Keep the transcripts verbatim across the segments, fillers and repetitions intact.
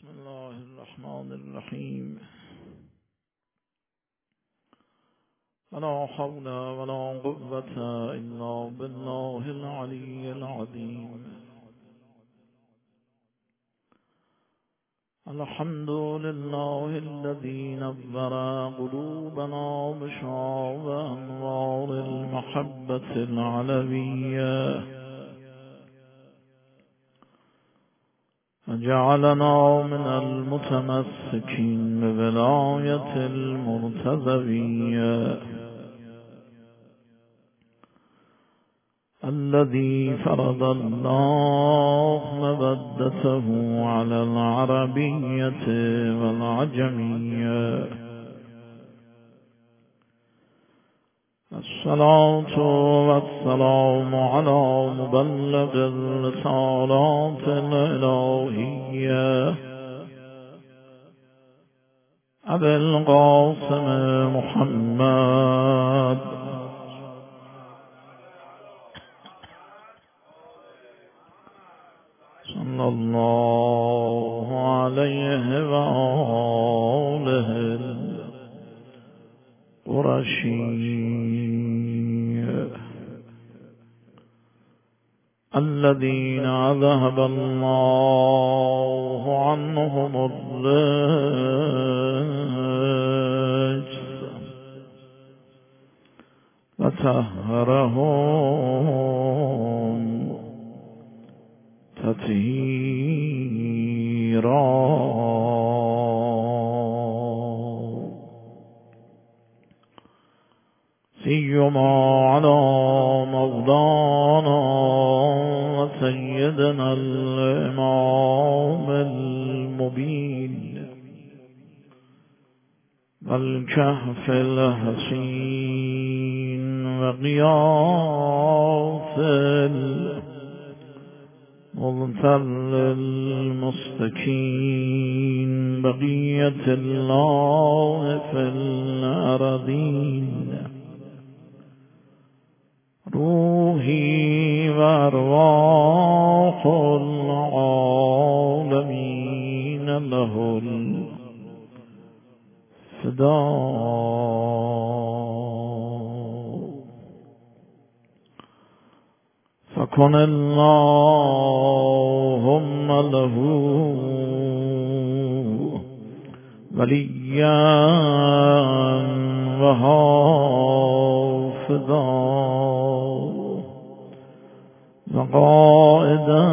بسم الله الرحمن الرحيم. ولا حول ولا قوة إلا بالله العلي العظيم. الحمد لله الذي نور قلوبنا بشعاع أنوار المحبة العلوية، وجعلنا من المتمسكين بولاية المرتضوية، الذي فرض الله مودته على العربية والعجمية. الصلاة والسلام على مبلغ الرسالات الإلهية أبي القاسم محمد صلى الله عليه وآله القرشي الذين أذهب الله عنهم الرجس وطهرهم تطهيرا. سيما على مولانا وسيدنا الإمام المبين والكهف الحسين وغياث المبتل المستكين بقية الله في الأرضين، روحي وأرواح العالمين له الفداء. فكن اللهم له وليا وحافظا وقائدا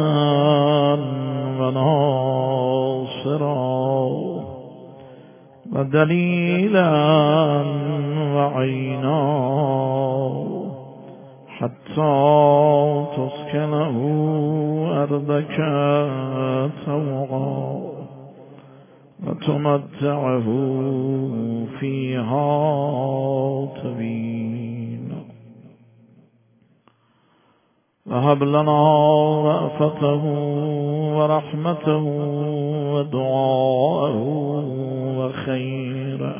وناصرا ودليلا وعينا، حتى تسكنه أرضك طوعا وتمتعه فيها طويلا. وهب لنا رأفته ورحمته ودعاءه وخيره،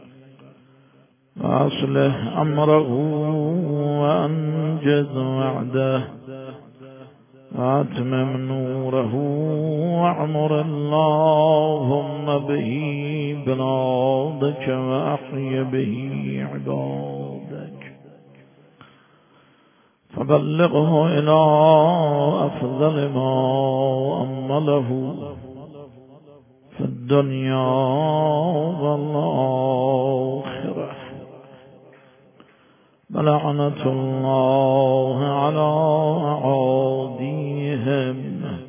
وأصلح أمره وأنجز وعده وأتمم نوره، واعمر اللهم به بلادك وأحي به عبادك، فبلغه إلى أفضل ما أمله في الدنيا والآخرة. ولعنة الله على أعاديهم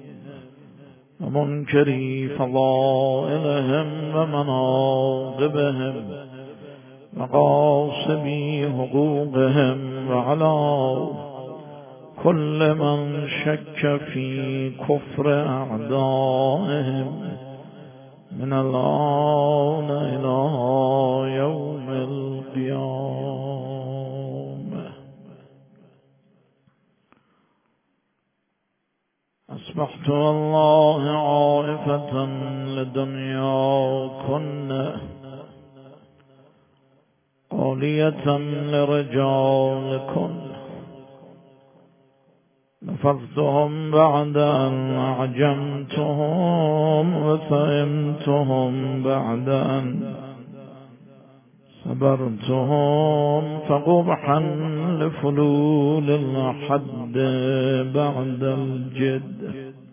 ومنكري فضائلهم ومناقبهم وغاصبي حقوقهم، وعلى كل من شك في كفر أعدائهم من الآن إلى يوم القيامة. أصبحت والله عائفة لدنياكن قولية لرجالكن، نفضتهم بعد أن أعجمتهم وسئمتهم بعد أن صبرتهم فقبحا لفلول الحد بعد الجد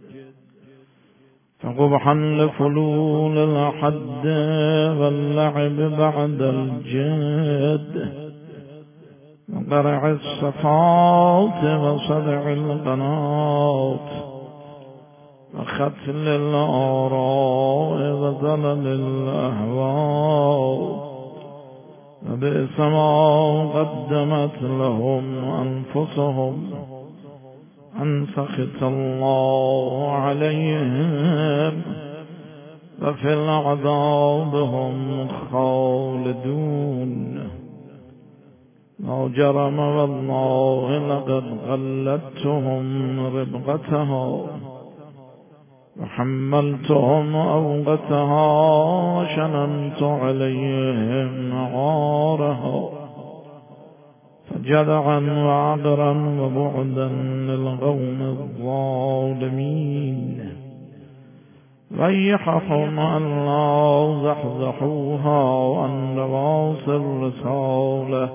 فقبحا لفلول الحد واللعب بعد الجد وقرع الصفات وصدع القناط وختل الآراء وزلل الأهواء وبئس ما قدمت لهم أنفسهم أن سخط الله عليهم وفي العذاب هم خالدون لا جرم والله لقد غلتهم ربقتها وحملتهم أوقتها شننت عليهم عارها فجدعا وعذرا وبعدا للقوم الظالمين ويحهم أن لا زحزحوها وأن نواصي الرسالة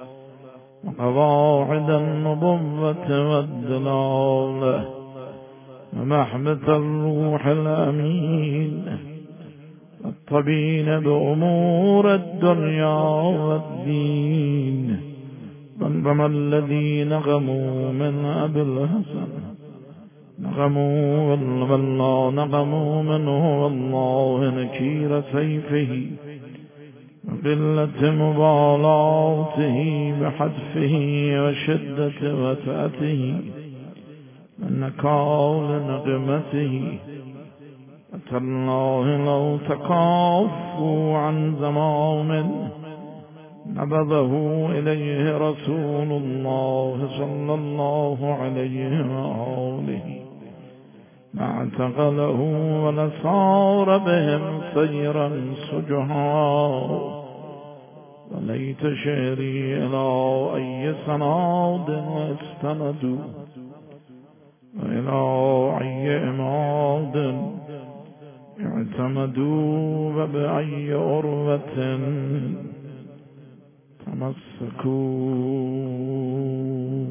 وقواعد النبوة والدلالة ومحبة الروح الأمين والطبين بأمور الدنيا والدين ربما الذين نغموا من أبي الحسن نغموا والله نغموا منه والله نكير سيفه وقلة مبالاته بحذفه وشدة وتأته النكال نغمته وتالله لو تكافوا عن زمان نبذه إليه رسول الله صلى الله عليه وآله ما اعتقله ولصار بهم سيرا سجها وليت شعري إلى أي سناد استندوا وإلى أي إماد اعتمدوا وبأي أروة تمسكوا.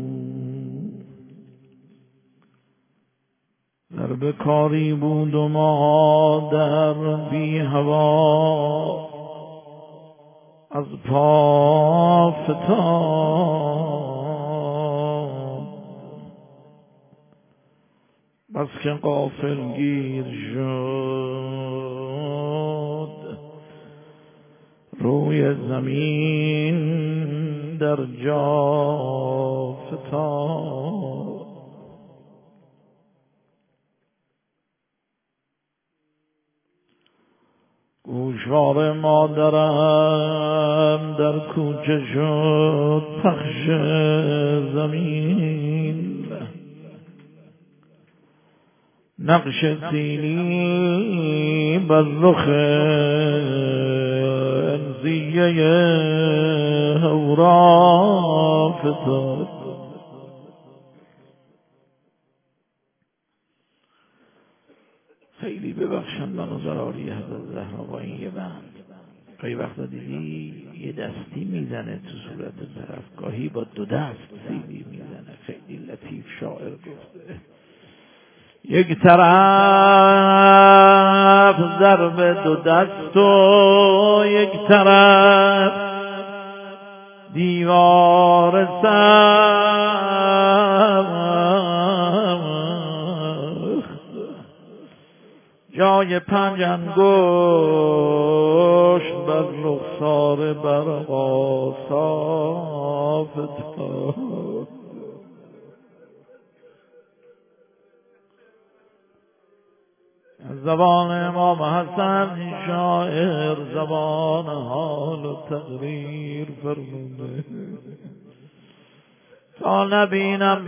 در بکاری بود و مادر بی هوا از پا فتاد بس که غافل گیر شد روی زمین در جا فتاد. گوشوار مادرم در کوچه شد پخش زمین نقش سیلی بر رخ انزیه هورا فتاد. خیلی ببخشن من و زراری حضرت زهرا با این یه بند گاهی وقتا دیدی یه دستی میزنه تو صورت طرف گاهی با دو دست سیلی میزنه. خیلی لطیف شاعر گفته یک طرف ضرب دو دست و یک طرف دیوار سخت جای پنج انگشت بر رخسار برقا صاف فتاد. زبان امام حسن شاعر زبان حال و تقریر فرموده تا نبینم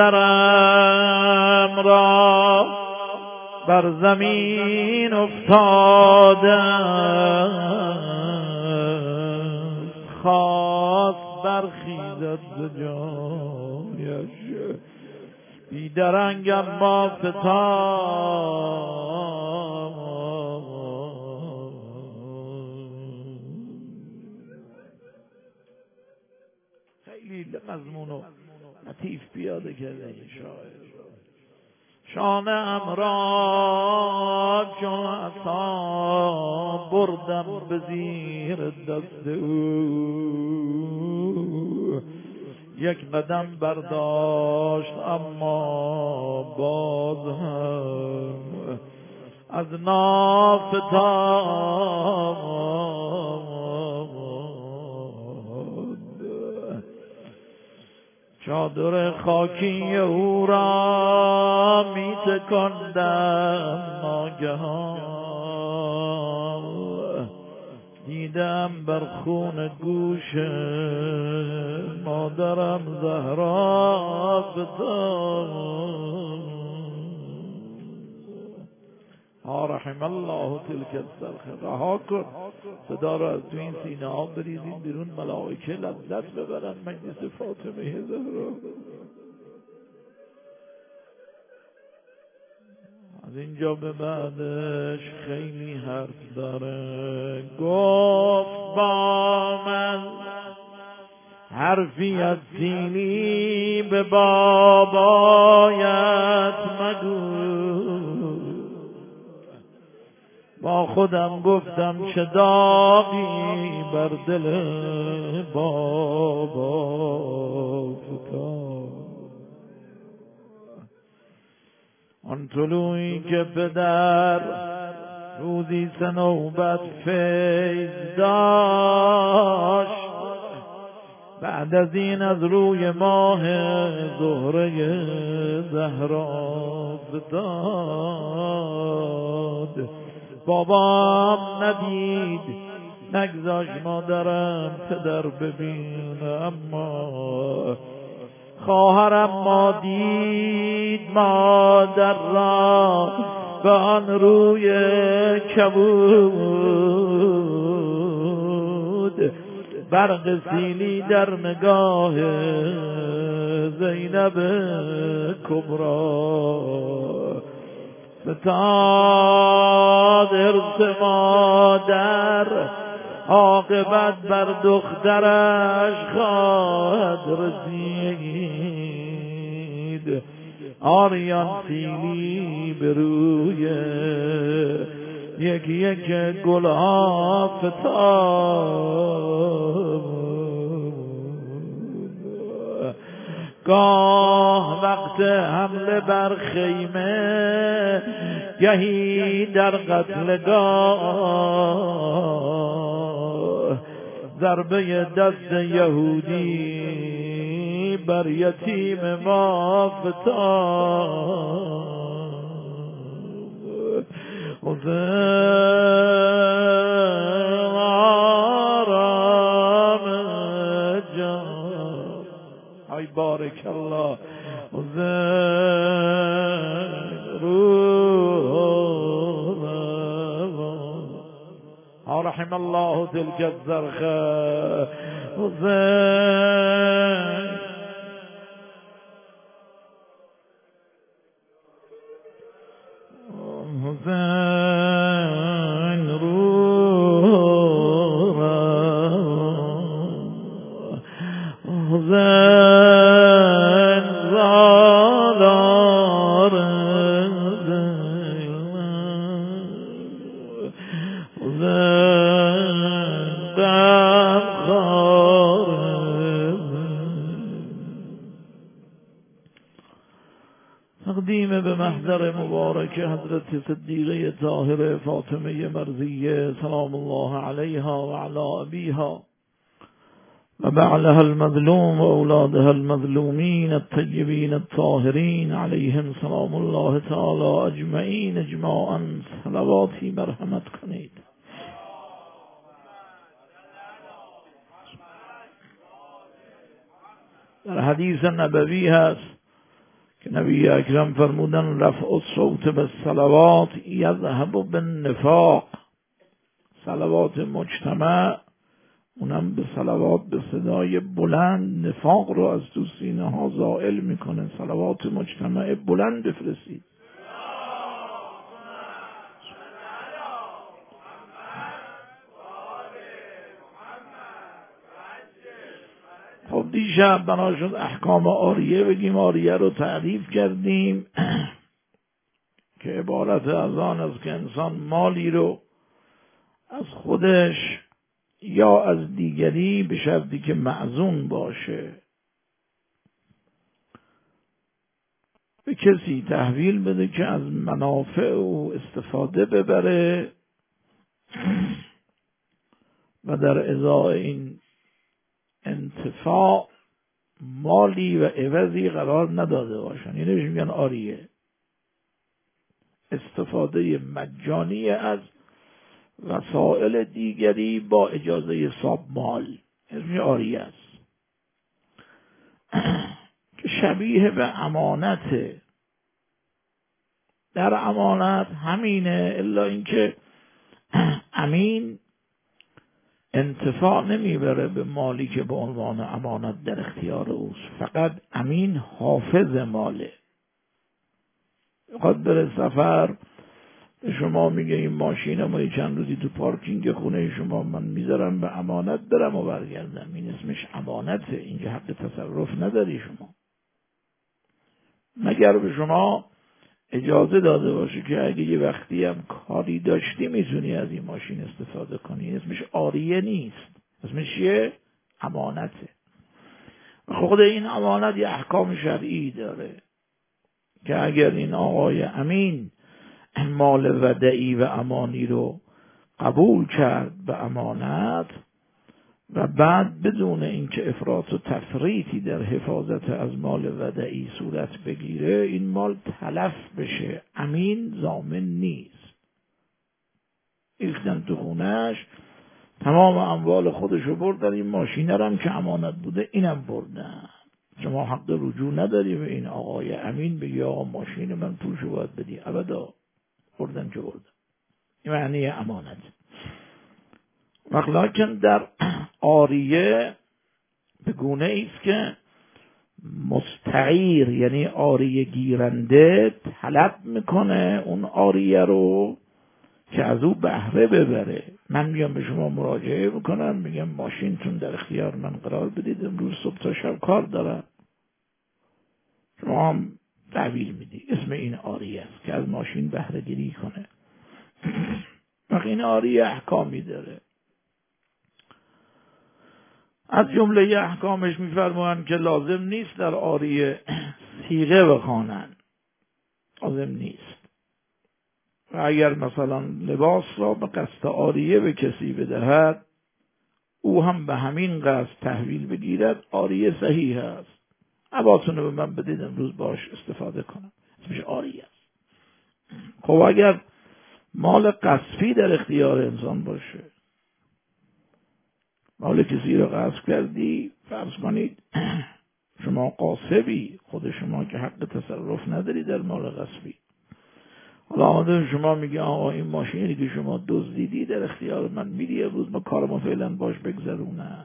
مادرم را بر زمین افتاده خواست برخیزد ز جایش بیدرنگم با فتان خیلی مضمون و لطیف پیاده کرده این شاعر. شانه امراض چون عصا بردم به زیر دست او، یک قدم برداشت اما باز هم از نافتاد. چادر خاکی او را می تکندم، ناگهان دیدم بر خون گوش مادرم زهرا فتاد. ها رحم الله تلک الصرخه. رها کن صدا را از تو این سینه ها بریزین بیرون، ملائکه لذت ببرن مجلس فاطمه زهرا. از اینجا به بعدش خیلی حرف داره. گفت با من حرفی از سینی به بابایت مگو. با خودم گفتم چه داغی بر دل بابا فتاد. آن طلوعی که پدر روزی سه نوبت فیض داشت، بعد از این از روی ماه زهره زهرا فتاد. بابام ندید، نگذاش مادرم پدر ببین، اما خواهرم ما دید مادر را به آن روی کبود. برق سیلی در نگاه زینب کبری فتاد. ارث مادر عاقبت بر دخترش خواهد رسید. آریان سیلی به روی یکی یک گلها فتاد. گاه وقت حمله بر خیمه، گهی در قتلگاه، ضربه دست یهودی بر یتیم ما فتاد. حسین آرام جان، ای بارک الله. حسین روح ها رحم الله تلک الزرخه. حسین حسین روح حسین زالار حسین غمخوار. تقدیم به محضر مبارک حضرت صدیقه طاهره فاطمه مرضیه سلام الله علیها و علی ابیها و بعلها المظلوم و اولادها المظلومین الطیبین الطاهرین علیهم سلام الله تعالی اجمعین اجماعا صلواتی مرحمت کنید. در حدیث نبوی هست که نبی اکرم فرمودن رفع الصوت بالصلوات یذهب بالنفاق. صلوات مجتمع اونم به صلوات به صدای بلند نفاق رو از تو سینه ها زائل میکنه. صلوات مجتمع بلند بفرستید. خب دیشب بنا شد احکام آریه بگیم. آریه رو تعریف کردیم که عبارت از آن است که انسان مالی رو از خودش یا از دیگری به شرطی که معزون باشه به کسی تحویل بده که از منافع او استفاده ببره و در ازای این انتفاع مالی و عوضی قرار نداده باشن. یعنی بهش میگن آریه، استفاده مجانی از وسائل دیگری با اجازه حساب مال، اسمش آریه است که شبیه به امانته. در امانت همینه، الا اینکه امین انتفاع نمیبره به مالی که به عنوان امانت در اختیار اوست، فقط امین حافظ ماله. میخواد بره سفر، به شما میگه این ماشین ما چند روزی تو پارکینگ خونه شما من میذارم به امانت برم و برگردم، این اسمش امانته، اینجا حق تصرف نداری شما، مگر به شما اجازه داده باشه که اگه یه وقتی هم کاری داشتی میتونی از این ماشین استفاده کنی. اسمش آریه نیست، اسمش چیه؟ امانته. خود این امانت یه احکام شرعی داره که اگر این آقای امین مال ودعی و امانی رو قبول کرد به امانت و بعد بدون اینکه افراط و تفریطی در حفاظت از مال ودعی صورت بگیره، این مال تلف بشه، امین ضامن نیست. ریختن تو خونش، تمام اموال خودشو بردن، این ماشینه هم که امانت بوده اینم بردن. شما حق رجوع نداری به این آقای امین بگی آقا ماشین من پولشو باید بدی، ابدا، بردن که بردن. این معنی امانت. لکن در آریه به گونه ایست که مستعیر، یعنی آریه گیرنده، طلب میکنه اون آریه رو که از او بهره ببره. من میام به شما مراجعه میکنم، میگم ماشینتون در اختیار من قرار بدید، امروز صبح تا شب کار دارم، شما هم تحویل میدی. اسم این آریه است که از ماشین بهره گیری کنه. وقتی این آریه احکامی داره، از جمله احکامش میفرمایند که لازم نیست در آریه صیغه بخوانند، لازم نیست. و اگر مثلا لباس را به قصد آریه به کسی بدهد، او هم به همین قصد تحویل بگیرد، آریه صحیح است. عباتونو به من بدید امروز باش استفاده کنم، اسمش آریه است. خب اگر مال قصفی در اختیار انسان باشه، مال کسی رو غصب کردی، فرض کنید شما قاصبی، خود شما که حق تصرف نداری در مال غصبی، حالا آمده شما میگه آقا این ماشینی که شما دزدیدی در اختیار من میدی، امروز ما کارمو فعلا باش بگذرونه،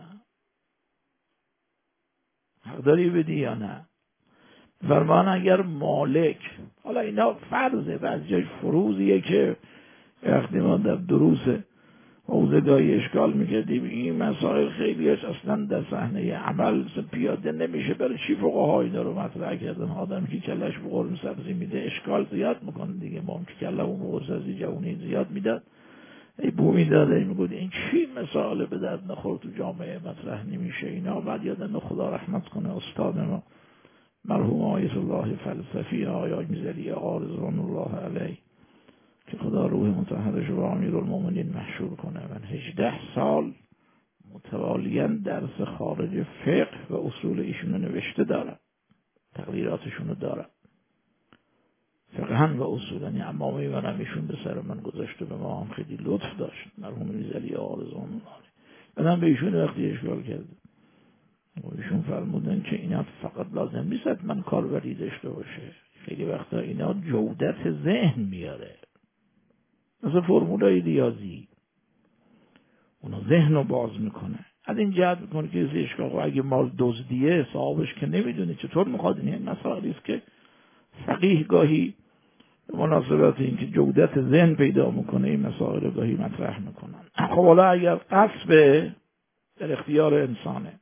حق داری بدی یا نه؟ فرمان اگر مالک، حالا اینا فرضه، بعضی جای فروزیه که وقتی ما در دروس حوزه‌گاهی اشکال میکردیم این مسائل خیلیش اصلا در صحنه عمل پیاده نمیشه، برای چی فقها اینا رو مطرح کردن؟ آدم که کلش به قرم سبزی میده اشکال زیاد میکنه دیگه. ما هم که کله اون قرم سبزی جوانی زیاد میداد، ای بو میداد، ای میگود این چی مسائل به درد نخور تو جامعه مطرح نمیشه اینا. بعد یادم خدا رحمت کنه استاد ما مرحوم آیت الله فلسفی آقای میزلی آرزوان الله علیه که خدا روح مطهرش و امیرالمومنین محشور کنه، من هجده سال متوالیاً درس خارج فقه و اصول ایشونو نوشته دارم، تقریراتشونو دارم، فقهن و اصولاً. یعنی امامه منم ایشون به سر من گذاشته، به ما هم خیلی لطف داشت مرحوم میزلی آرزوان الله. منم به ایشون وقتی اشکال کردم و ایشون فرمودن که اینا فقط لازم نیست من کاربری داشته باشه، خیلی وقتا اینا جودت ذهن میاره، مثل فرمولای ریاضی، اونا ذهن رو باز میکنه. از این جهت میکنه که اشکال اگه مال دزدیه صاحبش که نمیدونه چطور میخواد، این مسائلی است که فقیه گاهی مناسبت این که جودت ذهن پیدا میکنه این مسائل گاهی مطرح میکنن. خب حالا اگر قصب در اختیار انسانه،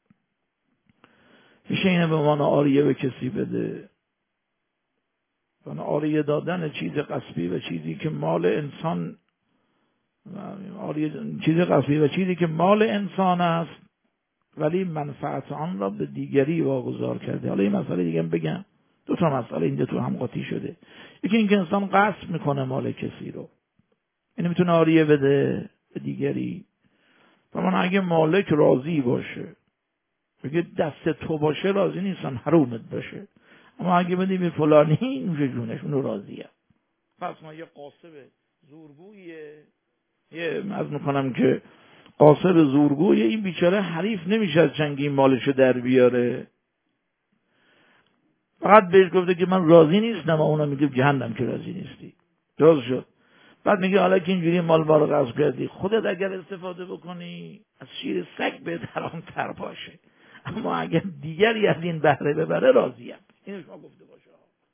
میشه اینه به عنوان عاریه به کسی بده. عاریه دادن چیز قصبی و چیزی که مال انسان، چیز قصبی و چیزی که مال انسان است ولی منفعت آن را به دیگری واگذار کرده. حالا این مسئله دیگه بگم، دو تا مسئله اینجا تو هم قاطی شده. یکی اینکه انسان غصب میکنه مال کسی رو، این میتونه عاریه بده به دیگری. و من اگه مالک راضی باشه، بگه دست تو باشه راضی نیستم، حرومت باشه، اما اگه بدی به فلانی نوش جونش، اونو راضیه. پس ما یه قاسب زورگویه، یه از میکنم که قاسب زورگویه، این بیچاره حریف نمیشه از چنگی مالشو در بیاره، فقط بهش گفته که من راضی نیستم و اونا میگه جهنم که راضی نیستی. درست شد. بعد میگه حالا که اینجوری مال ما رو غصب کردی، خودت اگر استفاده بکنی از شیر سگ به حرام‌تر باشه، اما اگر دیگری از این بهره ببره راضیم. اینو شما گفته باشه.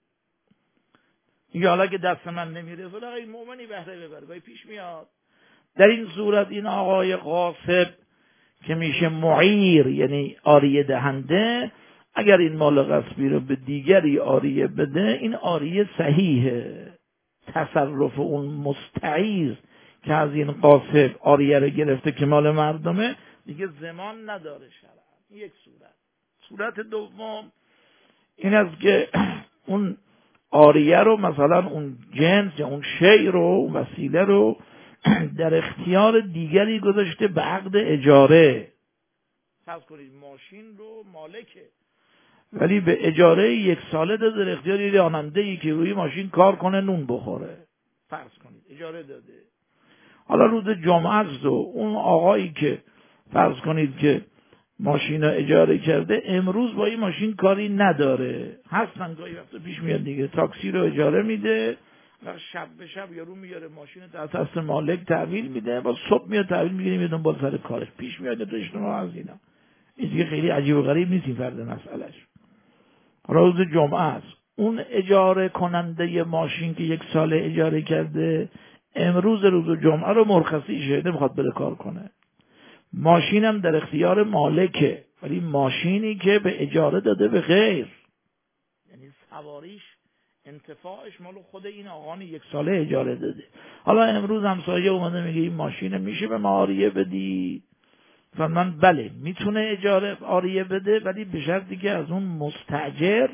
میگه حالا که دست من نمیره فلان این مؤمنی بهره ببره، گاهی پیش میاد. در این صورت این آقای غاصب که میشه معیر، یعنی عاریه دهنده، اگر این مال غصبی رو به دیگری عاریه بده، این عاریه صحیحه. تصرف اون مستعیر که از این غاصب عاریه رو گرفته که مال مردمه دیگه زمان نداره شرعاً. یک صورت. صورت دوم این است که اون عاریه رو مثلا اون جنس یا اون شی رو، اون وسیله رو در اختیار دیگری گذاشته به عقد اجاره. فرض کنید ماشین رو مالکه ولی به اجاره یک ساله داده در اختیار یه راننده‌ای که روی ماشین کار کنه نون بخوره. فرض کنید اجاره داده. حالا روز جمعه است و اون آقایی که فرض کنید که ماشین رو اجاره کرده امروز با این ماشین کاری نداره، هستن گاهی وقتا پیش میاد دیگه، تاکسی رو اجاره میده و شب به شب یارو میاره ماشین رو در دست مالک تحویل میده، با صبح میاد تحویل میگیره میاد دنبال سر کارش. پیش میاد تو اجتماع از اینا. این دیگه خیلی عجیب و غریب نیست این فرد مسئلهش. روز جمعه است، اون اجاره کننده ماشین که یک سال اجاره کرده امروز روز جمعه رو مرخصی شده نمیخواد بره کار کنه. ماشینم در اختیار مالکه ولی ماشینی که به اجاره داده به غیر، یعنی سواریش انتفاعش مال خود این آقان یک ساله اجاره داده. حالا امروز همسایه اومده میگه این ماشین میشه به ما عاریه بدی؟ من بله میتونه اجاره عاریه بده ولی به شرطی که از اون مستاجر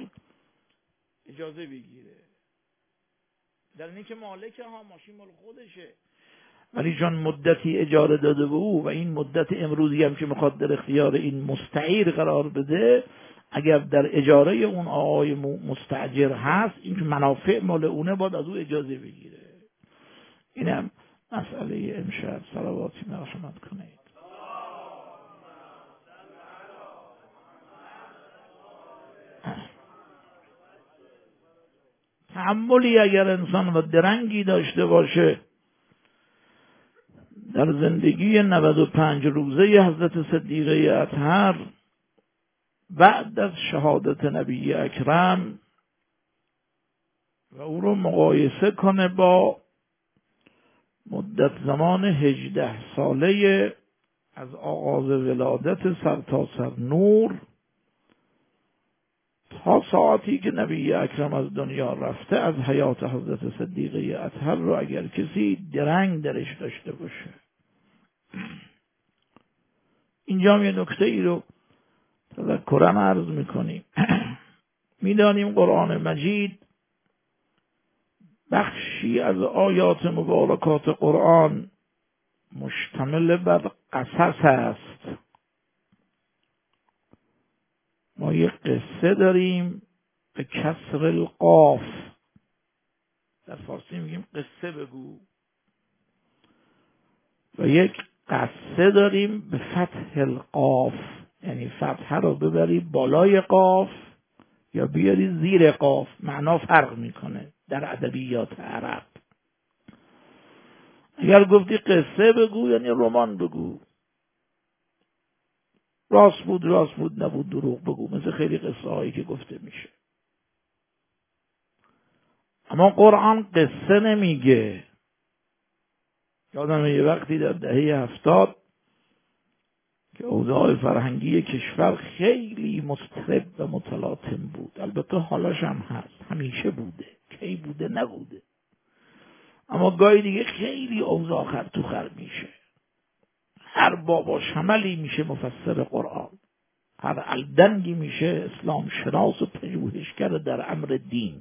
اجازه بگیره، در اینه که مالک ها ماشین مال خودشه ولی چون مدتی اجاره داده به او و این مدت امروزی هم که میخواد در اختیار این مستعیر قرار بده، اگر در اجاره اون آقای مستاجر هست این که منافع مال اونه باید از او اجازه بگیره. اینم مسئله امشب. صلواتی مرحمت کنید. تأملی اگر انسان و درنگی داشته باشه در زندگی نود و پنج روزه حضرت صدیقه اطهر بعد از شهادت نبی اکرم و او رو مقایسه کنه با مدت زمان هجده ساله از آغاز ولادت سرتاسر نور تا ساعتی که نبی اکرم از دنیا رفته از حیات حضرت صدیقه اطهر رو اگر کسی درنگ درش داشته باشه. اینجا هم یه نکته ای رو تذکرم عرض میکنیم. میدانیم قرآن مجید بخشی از آیات مبارکات قرآن مشتمل بر قصص است. ما یک قصه داریم به کسر القاف، در فارسی میگیم قصه بگو، و یک قصه داریم به فتح القاف، یعنی فتحه رو ببری بالای قاف یا بیاری زیر قاف، معنا فرق میکنه در ادبیات عرب. اگر گفتی قصه بگو یعنی رمان بگو، راست بود راست بود نبود دروغ بگو، مثل خیلی قصه هایی که گفته میشه. اما قرآن قصه نمیگه. یادم یه وقتی در دهه هفتاد که اوضاع فرهنگی کشور خیلی مضطرب و متلاطم بود، البته حالاش هم هست، همیشه بوده، کی بوده نبوده، اما گاهی دیگه خیلی اوضاع خر تو خر میشه. هر بابا شملی میشه مفسر قرآن، هر الدنگی میشه اسلام شناس و پژوهشگر در امر دین.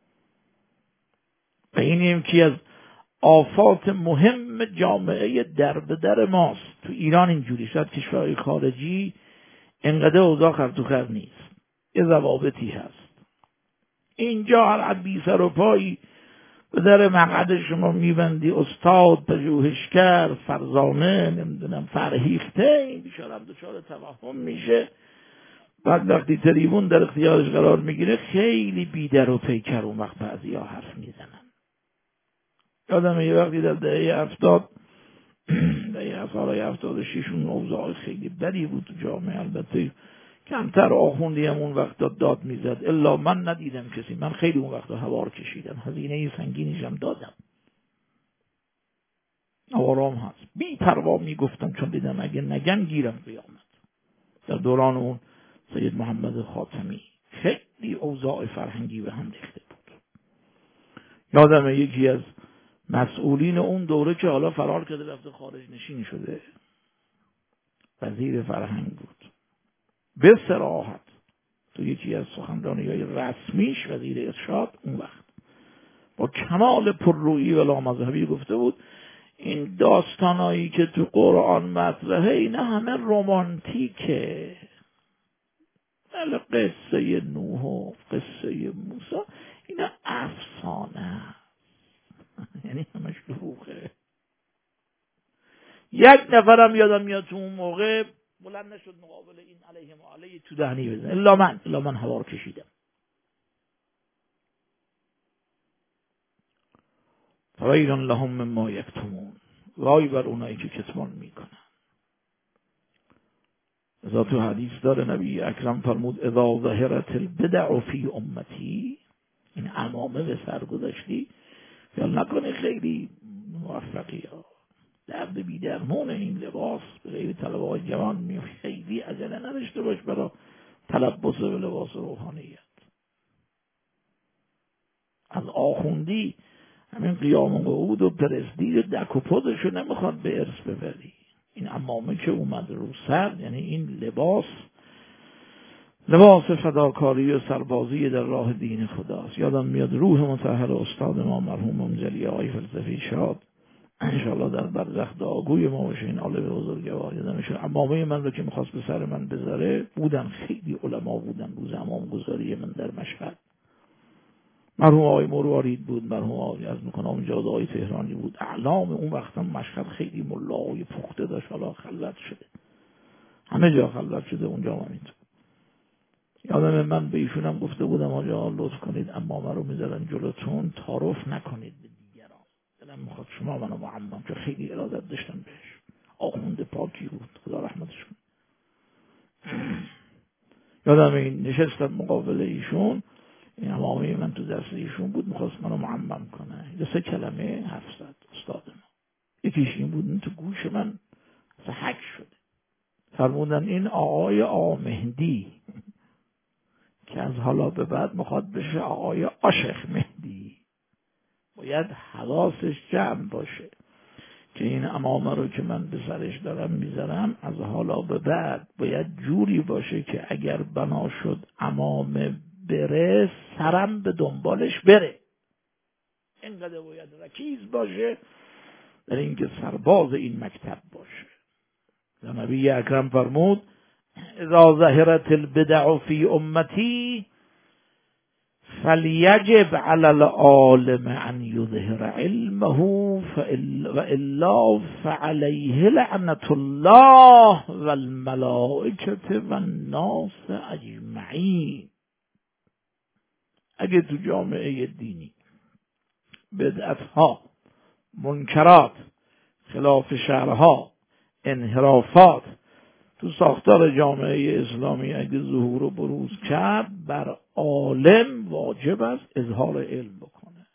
و این یکی از آفات مهم جامعه در به در ماست. تو ایران اینجوری، شاید کشورهای خارجی انقدر اوضاع خر تو خر نیست، یه ضوابطی هست. اینجا هر بی سر و پایی به در مقعد شما میبندی، استاد، پژوهشگر، فرزانه، نمیدونم فرهیخته، این بیچاره دچار توهم میشه. بعد وقتی تریبون در اختیارش قرار میگیره خیلی بیدر و پیکر اون وقت بعضیا حرف میزنن. یادم یه وقتی در دهه هفتاد دهه سالهای هفتاد و شیش اون اوضاع خیلی بدی بود تو جامعه. البته کمتر آخوندی هم اون وقت داد, داد میزد، الا من ندیدم کسی. من خیلی اون وقت هوار کشیدم، هزینه سنگینیش هم دادم، آرام هست، بی پروا میگفتم، چون دیدم اگه نگم گیرم قیامت. در دوران اون سید محمد خاتمی خیلی اوضاع فرهنگی به هم ریخته بود. یادم یکی از مسئولین اون دوره که حالا فرار کرده رفته خارج نشین شده، وزیر فرهنگ بود، به صراحت تو یکی از سخنرانی‌های رسمیش وزیر ارشاد اون وقت با کمال پررویی و لامذهبی گفته بود این داستانایی که تو قرآن مطرحه اینا همه رمانتیکه، ولی قصه نوح و قصه موسی اینا افسانه، یعنی همش دروغه. یک نفرم یادم میاد تو اون موقع بلند نشد مقابل این علیه و علیه تو دهنی بزنه، الا من الا من هوار کشیدم. فویل لهم مما یکتمون، وای بر اونایی که کتمان میکنن. ازا تو حدیث داره نبی اکرم فرمود اذا ظهرت البدع فی امتی، این عمامه به سر گذاشتی یا نکنه خیلی موفقی ها، درد بی درمون این لباس به غیر طلبه های جوان می خیلی عجله نداشته باش برای تلبس به لباس روحانیت. از آخوندی همین قیام و قعود و پرستیج دک و پدشو نمیخواد به ارث ببری. این عمامه که اومد رو سر، یعنی این لباس لباس فداکاری و سربازی در راه دین خداست. یادم میاد روح مطهر استاد ما مرحوم منزلی آقای فلسفی شاد انشاءالله در برزخ دعاگوی ما باشه، این عالم بزرگوار. یادمشه عمامه من رو که میخواست به سر من بذاره بودن، خیلی علما بودن روز امام گذاری من در مشهد. مرحوم آقای مروارید بود، مرحوم آقای از میکنم اونجا آقای تهرانی بود. اعلام اون وقتا مشهد خیلی ملاهای پخته داشت، حالا خلوت شده، همه جا خلوت شده، اونجا هم اینطور. یادم من به ایشونم گفته بودم آجا لطف کنید عمامه رو میذارن جلوتون، تعارف نکنید به دیگران، دلم میخواد شما منو معمم، چون خیلی ارادت داشتم بهش، آخونده پاکی بود، خدا رحمتش کنه. یادم این نشستم مقابل ایشون، این عمامه من تو دست ایشون بود، میخواست منو معمم کنه، یه سه کلمه حرف زد استاد ما، یکیش این بود این تو گوش من حک شده. فرمودن این آقای آمهدی که از حالا به بعد میخواد بشه آقای عاشق مهدی، باید حواسش جمع باشه که این عمامه رو که من به سرش دارم میذارم از حالا به بعد باید جوری باشه که اگر بنا شد عمامه بره سرم به دنبالش بره. اینقدر باید رکیز باشه در اینکه سرباز این مکتب باشه. نبی اکرم فرمود اذا ظهرت البدع فی امتی فلیجب علی العالم ان یظهر علمه والا فعلیه لعنت الله والملائکه والناس اجمعین. اگه تو جامعه دینی بدعتها، منکرات، خلاف شرعها، انحرافات تو ساختار جامعه اسلامی اگه ظهور و بروز کرد، بر عالم واجب است اظهار علم بکنه.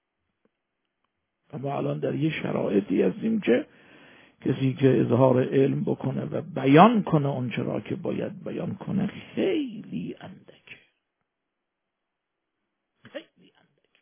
اما الان در یه شرایطی هستیم که کسی که اظهار علم بکنه و بیان کنه اونچه را که باید بیان کنه خیلی اندکه، خیلی اندکه.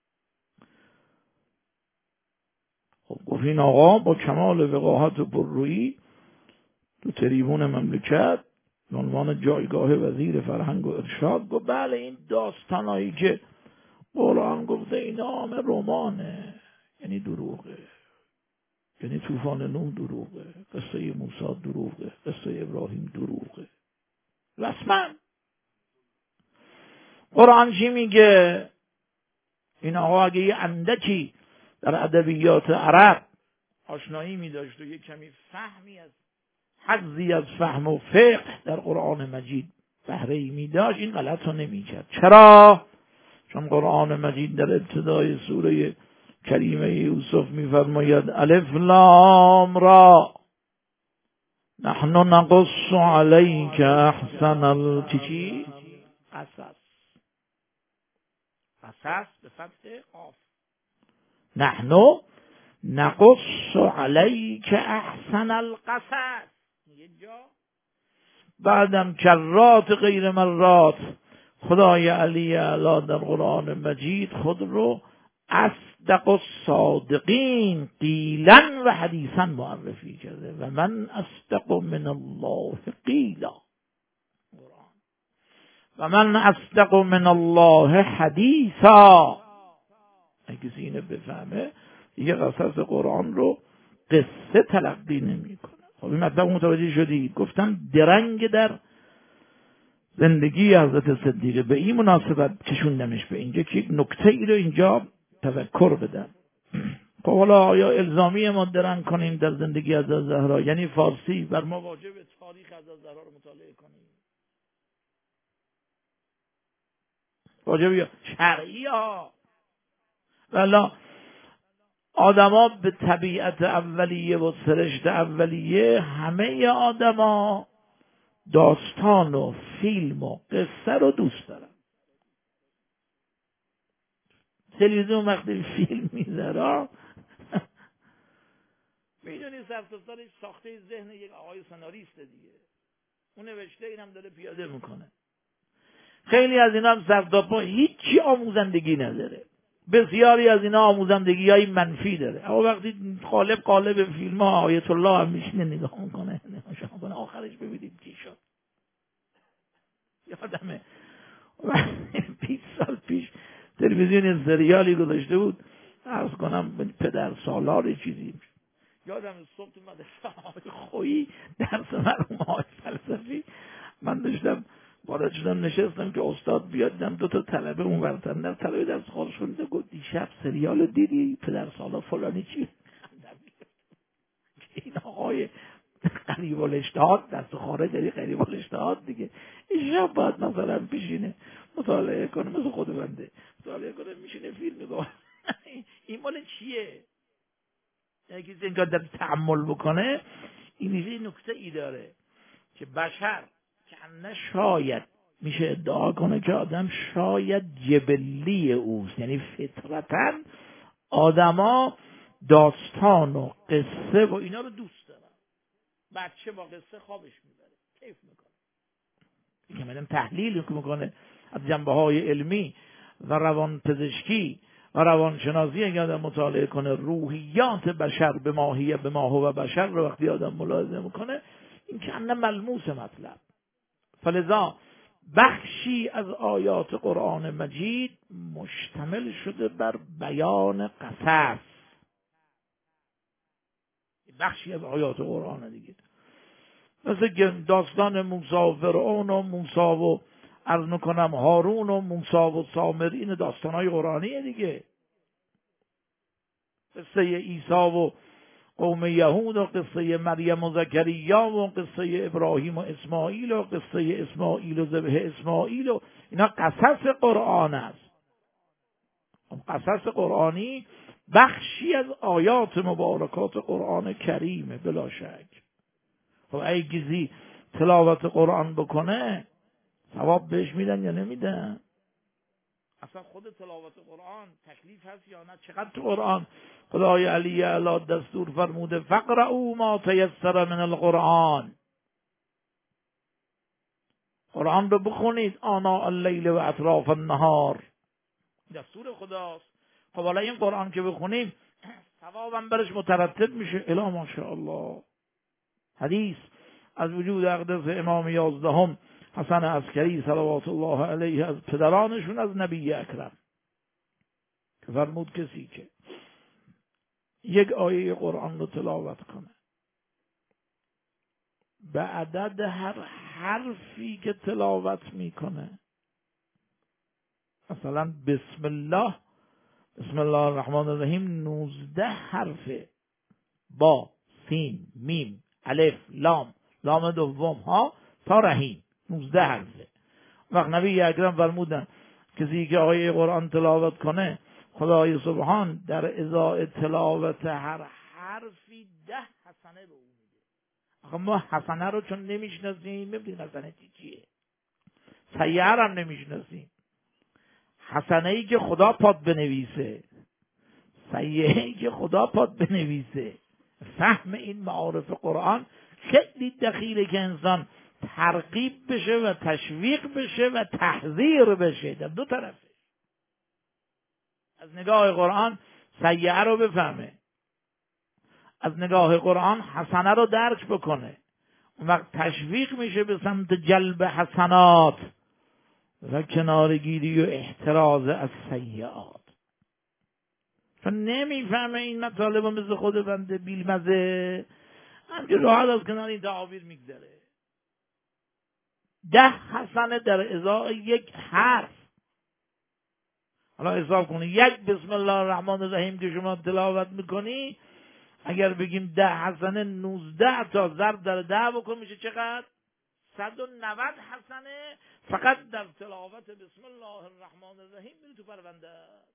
خب گفت این آقا با کمال وقاحت و پررویی تو تریبون مملکت به عنوان جایگاه وزیر فرهنگ و ارشاد گفت بله این داستانایی که قرآن گفته اینا همه رمانه، یعنی دروغه، یعنی طوفان نوح دروغه، قصه موسی دروغه، قصه ابراهیم دروغه. رسما قرآن چی میگه؟ این آقا اگه یه اندکی در ادبیات عرب آشنایی میداشت و یه کمی فهمی از حظی از فهم و فقه در قرآن مجید بهره‌ای میداشت، این غلط رو نمیکرد. چرا؟ چون قرآن مجید در ابتدای سوره کریمه یوسف میفرماید الف لام را نحن نقص علیک احسن الچی قصص، قصص به فتح قاف، نحن نقص علیک احسن القصص. یه جا بعدم کرات غیر مرات خدای علی اعلی در قرآن مجید خود رو اصدق الصادقین قیلا و حدیثا معرفی کرده و من اصدق من الله قیلا، و من اصدق من الله حدیثا. اگه کسی اینو بفهمه دیگه قصص قرآن رو قصه تلقی نمی کنه. خب این مطلب متوجه شدید؟ گفتم درنگ در زندگی حضرت صدیقه به این مناسبت کشوندمش به اینجا که یک نکته ای رو اینجا تذکر بدم. خب حالا آیا الزامی ما درنگ کنیم در زندگی حضرت زهرا، یعنی فارسی بر ما واجب تاریخ حضرت زهرا رو مطالعه کنیم؟ واجب یا شرعی ها؟ والا آدما به طبیعت اولیه و سرشت اولیه همه آدما داستان و فیلم و قصه رو دوست دارن. تلویزیون وقتی فیلم میذاره میدونی سرتاسرش ساخته ذهن یک آقای سناریست دیگه، اون نوشته اینم داره پیاده میکنه. خیلی از اینا هم سرتاپا هیچی آموزندگی نداره، بسیاری از اینا آموزندگی های منفی داره. اما وقتی قالب قالب فیلم ها آیت الله هم میشینه نگاه میکنه نگاه میکنه آخرش ببینیم چی شد. یادمه بیست سال پیش تلویزیون سریالی گذاشته بود، عرض کنم پدر سالار چیزی، یادم صبح تو مدرسه آقای خویی درس مرحوم آقای فلسفی من داشتم وارد شدم نشستم که استاد بیاد، دیدم دو تا طلبه اون ورتن در طلبه درس خودش شده، گفت دیشب سریال دیدی پدر سالار فلانی چی؟ این آقای قریب الاشتهاد دست خارج داری قریب الاشتهاد دیگه، این شب باید مثلا پیشینه مطالعه کنه مثل خود بنده مطالعه کنه میشینه فیلم نگاه این مال چیه؟ یعنی کسی اینکار در تحمل بکنه این یه نکته ای داره که بشر کنه شاید میشه ادعا کنه که آدم شاید جبلی اوست، یعنی فطرتاً آدما داستان و قصه و اینا رو دوست دارن. بچه با قصه خوابش میبره، کیف میکنه، که منم تحلیل میکنه از جنبه های علمی و روان پزشکی و روانشناسی. اگه آدم مطالعه کنه روحیات بشر به ماهیه به ماهو و بشر رو وقتی آدم ملاحظه میکنه این کنه ملموس مطلب. فلذا بخشی از آیات قرآن مجید مشتمل شده بر بیان قصص، بخشی از آیات قرآن دیگه، مثل داستان موسی و فرعون و موسی و عرض میکنم هارون و موسی و سامری، این داستانهای قرآنیه دیگه. قصه عیسی و قوم یهود و قصه مریم و زکریا و قصه ابراهیم و اسماعیل و قصه اسماعیل و ذبح اسماعیل و اینا قصص قرآن است. قصص قرآنی بخشی از آیات مبارکات قرآن کریمه بلا شک. خب ای گیزی تلاوت قرآن بکنه ثواب بهش میدن یا نمیدن؟ اصلا خود تلاوت قرآن تکلیف هست یا نه؟ چقدر تو قرآن خدای علی اعلی دستور فرموده فقرؤوا ما تیسر من القرآن، قرآن رو بخونید آناء اللیل و اطراف النهار، دستور خداست. خب حالا این قرآن که بخونیم ثوابم برش مترتب میشه. الا ماشاءالله. حدیث از وجود اقدس امام یازدهم حسن عسکری صلوات الله علیه از پدرانشون از نبی اکرم که فرمود کسی که یک آیه قرآن رو تلاوت کنه به عدد هر حرفی که تلاوت میکنه، مثلا بسم الله بسم الله الرحمن الرحیم نوزده حرفه، با سین میم الف لام لام دوم ها تا رحیم نوزده حرفه. وقت نبی اکرم فرمودن کسی که آیه قرآن تلاوت کنه خدای سبحان در ازای تلاوت هر حرفی ده حسنه به او میده. آخه ما حسنه رو چون نمیشناسیم، ببینید حسنه چی چیه، سیئه هم نمیشناسیم. حسنه ای که خدا پاد بنویسه، سیئه ای که خدا پاد بنویسه. فهم این معارف قرآن خیلی دخیله که انسان ترغیب بشه و تشویق بشه و تحذیر بشه در دو طرفه. از نگاه قرآن سیئه رو بفهمه، از نگاه قرآن حسنه رو درک بکنه، اون وقت تشویق میشه به سمت جلب حسنات و کنارگیری و احتراز از سیئات. چون نمیفهمه این مطالب مثل خود بنده بیلمزه همچه راحت از کنار این تعابیر میگذره. ده حسنه در ازای یک حرف. حالا حساب کنی یک بسم الله الرحمن الرحیم که شما تلاوت میکنی، اگر بگیم ده حسنه نوزده تا ضرب در ده بکن میشه چقدر؟ صد و نود حسنه فقط در تلاوت بسم الله الرحمن الرحیم میری تو پرونده.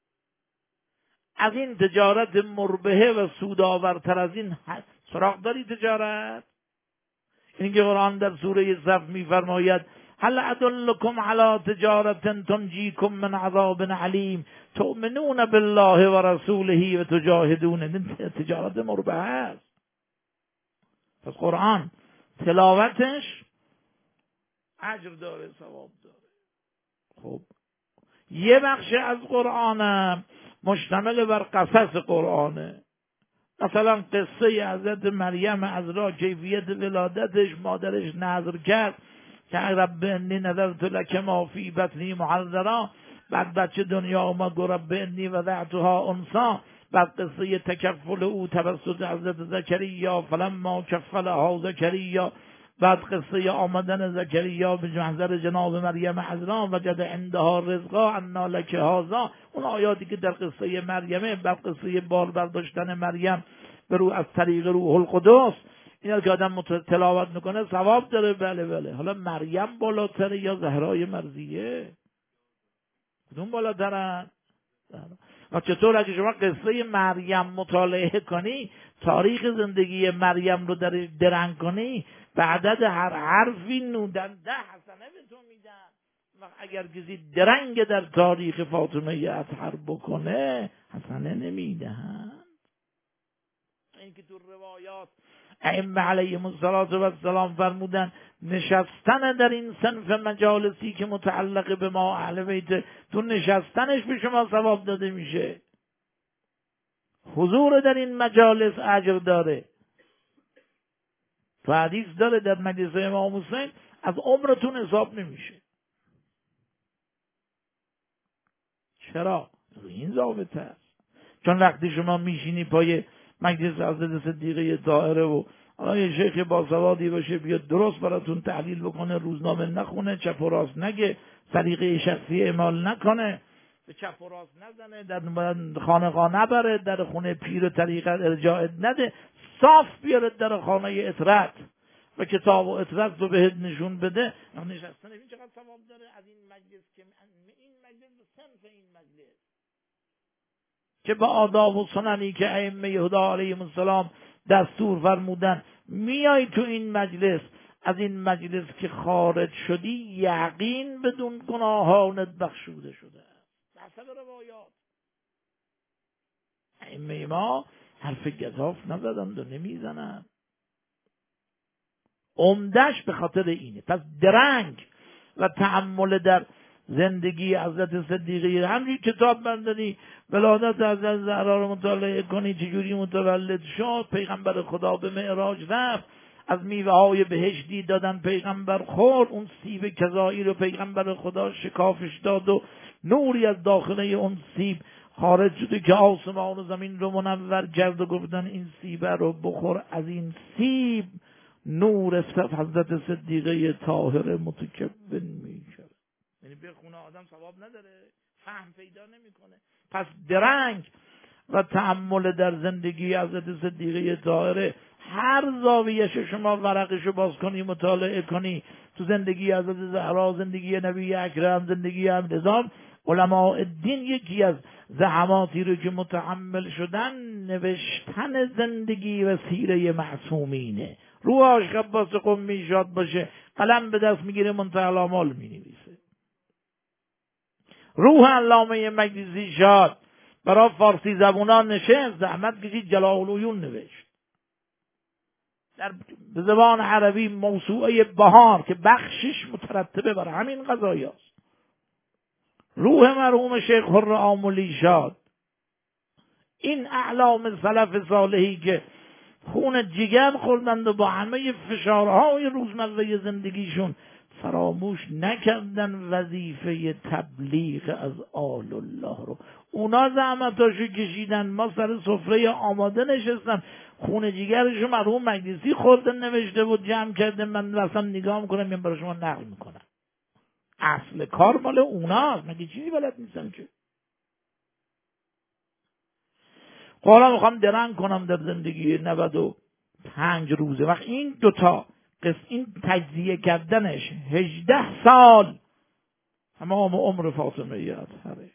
از این تجارت مربحه و سودآورتر از این سراغ داری تجارت؟ این که قرآن در سوره صف میفرماید هل ادلکم علی تجارت تنجیکم من عذاب علیم تؤمنون بالله و رسوله و تجاهدون. این تجارت مربحه است. پس قرآن تلاوتش اجر داره، ثواب داره. خب یه بخش از قرآنم مشتمل بر قصص قرآنه. مثلا قصه حضرت مریم عذرا کیفیت ولادتش، مادرش نذر کرد که رب انی نذرت لک ما فی بطنی محررا، بعد بچه دنیا اومد گفت رب انی وضعتها انثی، بعد قصه تکفل او توسط حضرت زکریا فلما کفلها زکریا، بعد قصه آمدن زکریا به محضر جناب مریم عذرا وجد عندها رزقا انا لک هذا، اون آیاتی که در قصه مریمه، بعد قصه بار برداشتن مریم به رو از طریق روح القدس، اینا که آدم تلاوت میکنه ثواب داره. بله بله. حالا مریم بالاتره یا زهرای مرضیه؟ کدوم بالاترن؟ و چطور اگه شما قصه مریم مطالعه کنی، تاریخ زندگی مریم رو در درنگ کنی، به عدد هر حرفی نودن ده حسنه به تو میدن. و اگر کسی درنگ در تاریخ فاطمه اطهر بکنه حسنه نمیدن. این که تو روایات ائمه علیهم السلام فرمودن نشستن در این صنف مجالسی که متعلق به ما اهل بیت، تو نشستنش به شما ثواب داده میشه. حضور در این مجالس اجر داره. تو حدیث داره در مجلس امام حسین از عمرتون حساب نمیشه. چرا؟ این ضابطه است. چون وقتی شما میشینی پای مجلس حضرت صدیقه طاهره و حالا یه شیخ باسوادی باشه بیاد درست براتون تحلیل بکنه، روزنامه نخونه، چپ و راست نگه، سلیقه شخصی اعمال نکنه، به چپ و راست نزنه، در خانقاه نبره، در خونه پیر طریقت ارجاعت نده، صاف بیاره در خانه اطرت و کتاب و اطرت رو بهت نشون بده. نشستن این چقدر ثواب داره از این مجلس، که این مجلس به صنف این مجلس که با آداب و سننی که ائمه هدا علیهم السلام دستور فرمودن، میای تو این مجلس از این مجلس که خارج شدی یقین بدون گناهانت بخشوده شده است. به حسب روایات ائمه ما حرف گزاف نزدند و نمیزنند. عمدش به خاطر اینه. پس درنگ و تأمل در زندگی حضرت صدیقه، همین کتاب بندنی ولادت حضرت زهرا رو مطالعه کنی، چجوری متولد شد، پیغمبر خدا به معراج رفت، از میوه های بهشتی دادن پیغمبر خورد، اون سیب کذایی رو پیغمبر خدا شکافش داد و نوری از داخله اون سیب خارج شده که آسمان و زمین رو منور کرد و گفتن این سیب رو بخور. از این سیب نور حضرت صدیقه طاهره متکون می شود. یعنی به خونه آدم ثواب نداره، فهم پیدا نمیکنه. پس درنگ و تأمل در زندگی حضرت صدیقه طاهره، هر زاویهش شما ورقشو باز کنی مطالعه کنی، تو زندگی حضرت زهرا، زندگی نبی اکرم، زندگی نظام علماء دین، یکی از زحماتی رو که متحمل شدن نوشتن زندگی و سیره معصومینه. روحش عباس قمی شاد باشه قلم به دست میگیره منتهی الامال مینویسه. روح علامه مجلسی شاد برای فارسی زبونان نشست، زحمت کشید، جلال العیون نوشت در زبان عربی موسوعه بهار که بخشش مترتبه بر همین قضایاست. روح مرحوم شیخ حر آملی شاد، این اعلام سلف صالحی که خون جگر خوردند و با همه فشارهای روزمره زندگیشون فراموش نکردن وظیفه تبلیغ از آل الله رو. اونا زحمتاشو کشیدن، ما سر سفره آماده نشستم، خون جگرشو مرحوم مجلسی خورده نوشته بود جمع کرده، من اصلا نگاه میکنم یا برای شما نقل میکنم. اصل کار مال اوناست، مگه چیزی بلد نیستم که. حالا میخوام درنگ کنم در زندگی نود و پنج روزه. وقت این دوتا قص این تجزیه کردنش هجده سال تمام عمر فاطمه اطهره.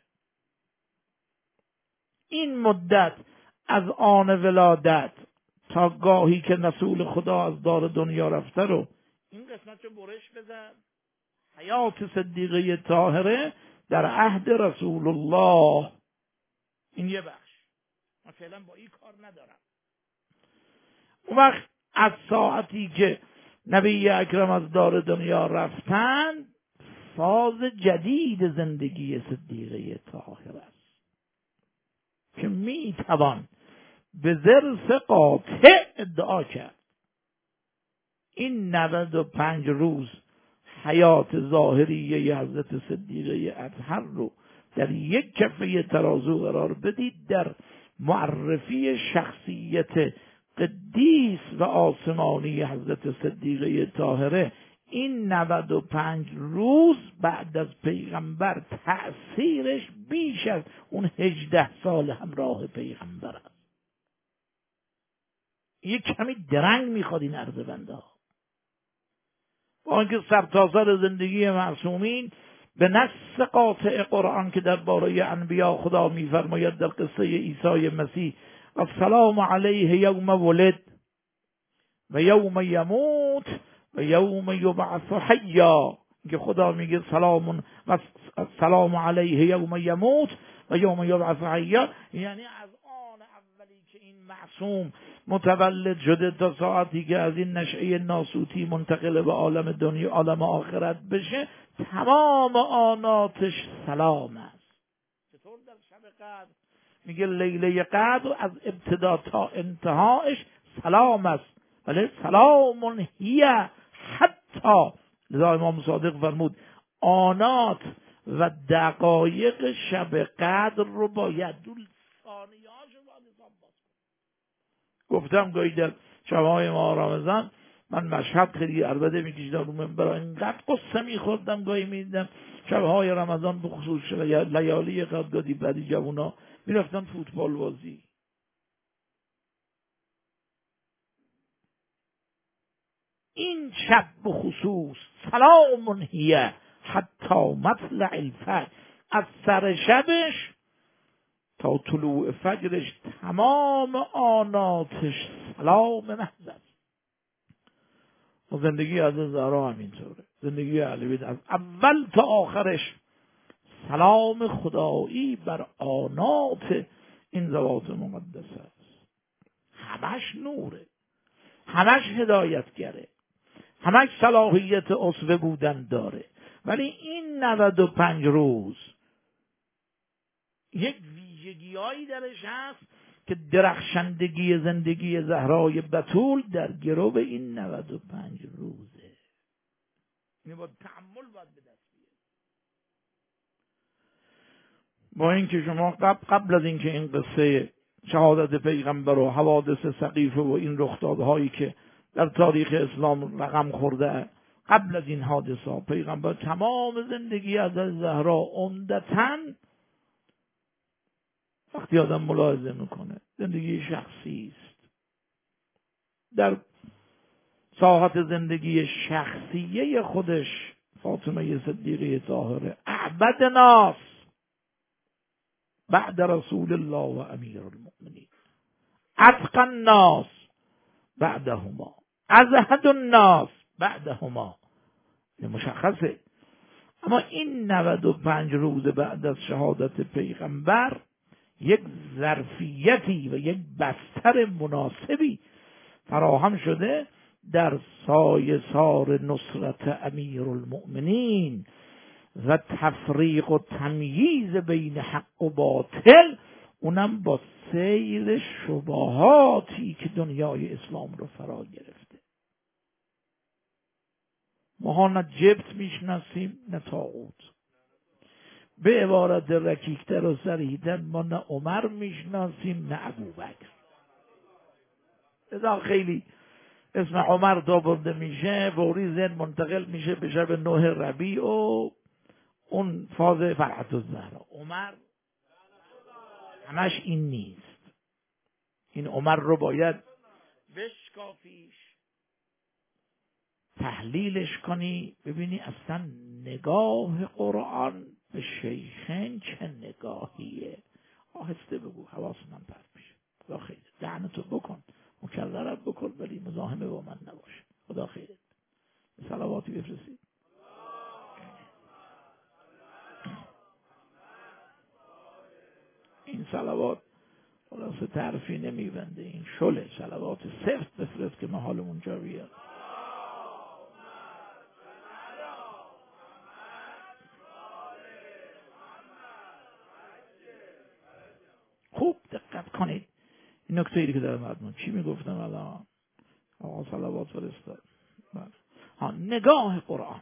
این مدت از آن ولادت تا گاهی که رسول خدا از دار دنیا رفته رو این قسمت رو برش بزن. حیات صدیقه طاهره در عهد رسول الله، این یه بخش. من فعلا با این کار ندارم. اون وقت از ساعتی که نبی اکرم از دار دنیا رفتن، فاز جدید زندگی صدیقه طاهره است که می توان به ضرس قاطع ادعا کرد این نود و پنج روز حیات ظاهریه حضرت صدیقه اطهر رو در یک کفه ترازو قرار بدید، در معرفی شخصیت قدیس و آسمانی حضرت صدیقه طاهره این نود و پنج روز بعد از پیغمبر تأثیرش بیش از اون هجده سال همراه پیغمبر است. یک کمی درنگ میخواد این عرض بنده ها. با اینکه سرتاسر زندگی معصومین به نص قاطع قرآن که درباره انبیا خدا میفرماید در قصه عیسی مسیح السلام علیه یوم ولد و یوم یموت و یوم یبعث حیا، که خدا میگه سلام و سلام علیه یوم یموت و یوم یبعث حیا، یعنی از آن اولی که این معصوم متولد شده تا ساعتی که از این نشأه ناسوتی منتقل به عالم دنیا عالم آخرت بشه تمام آناتش سلام است. چطور در شب قدر میگه لیله قدر از ابتدا تا انتهاش سلام است، ولی سلام هی حتی، لذا امام صادق فرمود آنات و دقایق شب قدر رو باید دول ثانیه‌هاش رو باید حساب باز. گفتم گاهی در شب‌های ماه رمضان من مشهد خیلی عربده میکشیدم رو منبر، اینقدر قصه میخوردم گاهی میدیدم شب‌های رمضان به خصوص لیالی قدردادی بعدی جوونا میرفتن فوتبال بازی. این شب به خصوص سلام هیه حتی مطلع الفجر، از سر شبش تا طلوع فجرش تمام آناتش سلام محض است. و زندگی از زهرا همینطوره. زندگی اهل بیت از اول تا آخرش سلام خدایی بر آنات این ذوات مقدسه است. همش نوره، همش هدایتگره، همش صلاحیت اسوه بودن داره. ولی این نود و پنج روز یک ویژگی‌هایی درش هست که درخشندگی زندگی زهرای بتول در گرو این نود و پنج روزه. این با تأمل باید به دست بیاره. با اینکه شما قبل, قبل از اینکه این قصه شهادت پیغمبر و حوادث سقیفه و این رخدادهایی که در تاریخ اسلام رقم خورده، قبل از این حادثه پیغمبر تمام زندگی از زهرا عمدتاً وقتی آدم ملاحظه میکنه زندگی شخصی است. در ساحت زندگی شخصیه خودش فاطمه صدیقه طاهره اعبد ناس بعد رسول الله و امیر المؤمنین، اتقى الناس بعدهما، ازهد الناس بعدهما. مشخصه. اما این نود و پنج روز بعد از شهادت پیغمبر یک ظرفیتی و یک بستر مناسبی فراهم شده در سایه‌سار نصرت امیرالمؤمنین و تفریق و تمییز بین حق و باطل، اونم با سیل شبهاتی که دنیای اسلام رو فرا گرفته. ما نه جبت میشناسیم نه طاغوت. به عبارت رکیکتر و صریح‌تر ما نه عمر میشناسیم نه ابوبکر. لذا خیلی اسم عمر دا برده میشه، فوری ذهن منتقل میشه به شب نه ربیع و اون فاز فرحت الزهرا. عمر همش این نیست. این عمر رو باید بشکافیش، تحلیلش کنی، ببینی اصلا نگاه قرآن به شیخین چه نگاهیه. آهسته بگو، حواس من پرت میشه. خدا خیرت، دهنتو بکن، مکررت بکن، ولی مزاحمه با من نباشه. خدا خیرت. صلواتی بفرستید. این صلوات خلاصه تعرفی نمیبنده، این شله صلوات سفت بفرست که ما حالمون جا بیاد. خوب دقت کنید این نکته ای که در مضمون چی میگفتم الان. آقا صلوات فرستاد. ها، نگاه قرآن.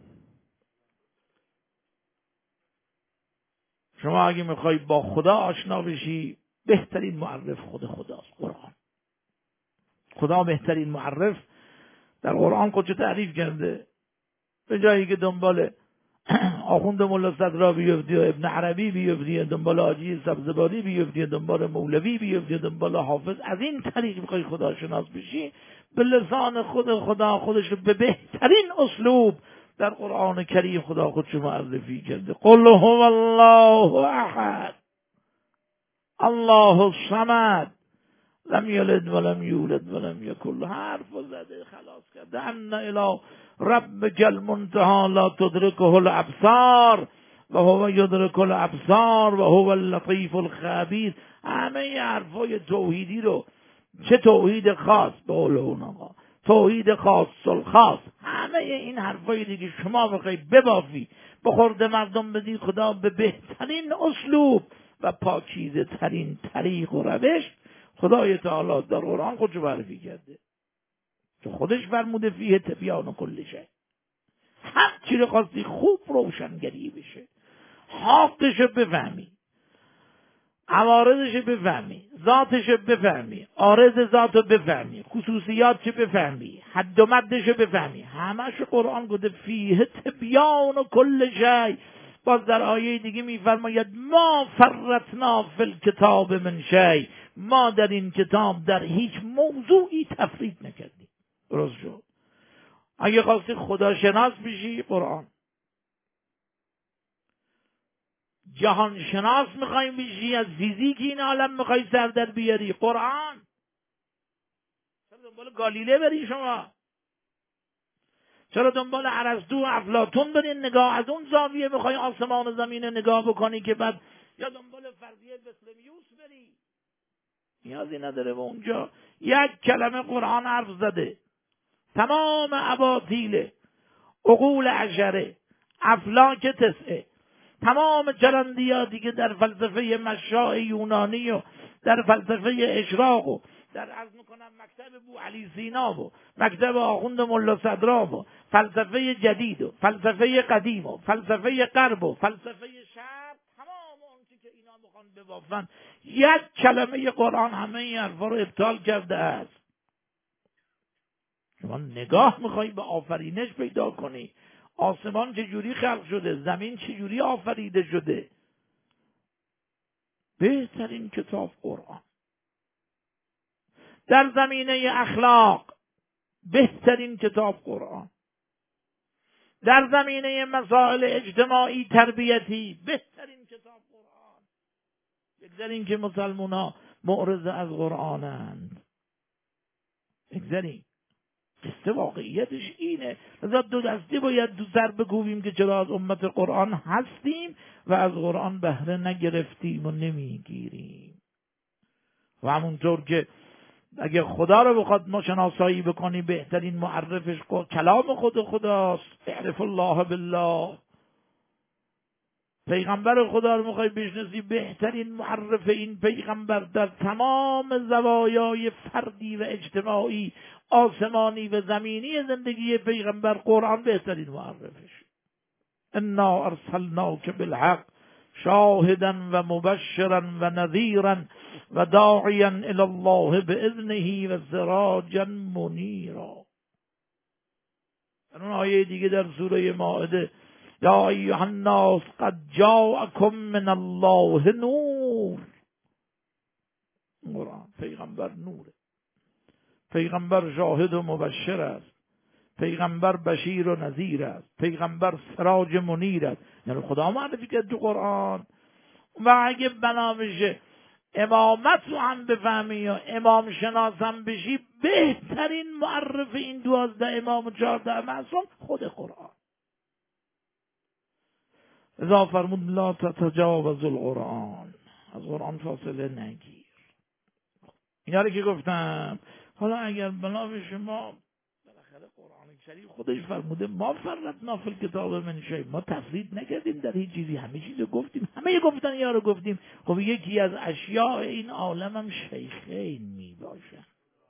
شما اگه میخوای با خدا آشنا بشی، بهترین معرف خود خداست، قرآن. خدا بهترین معرف در قرآن خودشو تعریف کرده. به جایی که دنبال آخوند ملا صدرا بیفتی و ابن عربی بیفتی، دنبال حاجی سبزواری بیفتی، دنبال مولوی بیفتی، دنبال حافظ، از این طریق میخوای خدا شناس بشی، به لسان خود خدا خودش رو به بهترین اسلوب در قرآن کریم خدا خودشو معرفی کرده. قل هو الله احد الله الصمد لم یلد ولم یولد ولم یکن له، حرف زده خلاص کرده. ان الی ربک المنتهی لا تدرکه الابصار و هو یدرک الابصار و هو اللطیف الخبیر. همه حرفای توحیدی رو، چه توحید خاص به قول اون آقا، توحید خاص الخاص، همه این حرفای دیگه شما بخوای ببافی بخورده مردم بدی، خدا به بهترین اسلوب و پاکیزه ترین طریق و روش خدای تعالی در قرآن خودشو معرفی کرده، که خودش فرموده فیه تبیان و کل شی. هر چی رو خواستی خوب روشنگری بشه، حقشو بفهمی، عوارضشو بفهمی، ذاتشو بفهمی، عارض ذاتو بفهمی، خصوصیاتشو بفهمی، حد و مدشو بفهمی، همش قرآن گفته فیه تبیان و کل شی. باز در آیه دیگه میفرماید ما فرطنا فی الکتاب من شی، ما در این کتاب در هیچ موضوعی تفریط نکردیم. درست شد؟ اگه خواستی خدا شناس بشی، قرآن. جهان شناس میخوای بشی، از فیزیک این عالم میخوای سر در بیاری، قرآن. چرا دنبال گالیله بری شما؟ چرا دنبال ارسطو و افلاطون برین نگاه از اون زاویه بخوای آسمان و زمین نگاه بکنی که بعد یا دنبال فرضیه بسلمیوس بری؟ نیازی نداره. و اونجا یک کلمه قرآن حرف زده، تمام اباطیل عقول عشره، افلاک تسعه، تمام جرندیاتی که در فلسفه مشاع یونانی و در فلسفه اشراق و در عرض میکنم مکتب بو علی سینا و مکتب آخوند ملا صدرا و فلسفه جدید و فلسفه قدیم و فلسفه غرب و فلسفه شرق، تمام اون چی که اینا میخوان ببافن، یک کلمه قرآن همه این حرفا رو ابطال کرده است. شما نگاه میخوایی به آفرینش پیدا کنی، آسمان چجوری خلق شده، زمین چجوری آفریده شده، بهترین کتاب قرآن. در زمینه اخلاق بهترین کتاب قرآن. در زمینه مسائل اجتماعی تربیتی بهترین کتاب قرآن. بگذاریم که مسلمان ها معرض از قرآنند، بگذاریم قصه واقعیتش اینه. لذا دو دستی باید دو سر بکوبیم که چرا از امت قرآن هستیم و از قرآن بهره نگرفتیم و نمیگیریم. و همونطور که اگه خدا رو بخواد ما شناسایی بکنی، بهترین معرفش کلام خود خداست. اعرف الله بالله. پیغمبر خدا رو میخوای بشناسی، بهترین معرف این پیغمبر در تمام زوایای فردی و اجتماعی، آسمانی و زمینی زندگی پیغمبر، قرآن بهترین معرفش. انا ارسلناک بالحق شاهدا و مبشرا و نذیرا و داعیا الی الله باذنه و سراجا منیرا. در اون آیه دیگه در سوره مائده، یا ایها الناس قد جاءکم من الله نور. قرآن پیغمبر نوره، پیغمبر شاهد و مبشر است، پیغمبر بشیر و نذیر است، پیغمبر سراج منیر است. یعنی خدا معرفی کرد تو قرآن. و اگه بنا بشه امامت رو هم بفهمی یا امام شناسم بشی، بهترین معرف این دوازده امام و چهارده معصوم خود قرآن. اذا فرمود لا تتجاوز القرآن، از قرآن فاصله نگیر. اینا رو که گفتم، حالا اگر بنا بشه ما بالاخره قرآن شریف خودش فرموده ما فرطنا فی الکتاب من شیء، ما تفرید نکردیم در هیچ چیزی، همه چیزو گفتیم، همه گفتن یا رو گفتیم. خب یکی از اشیاء این عالم هم شیخین می باشه.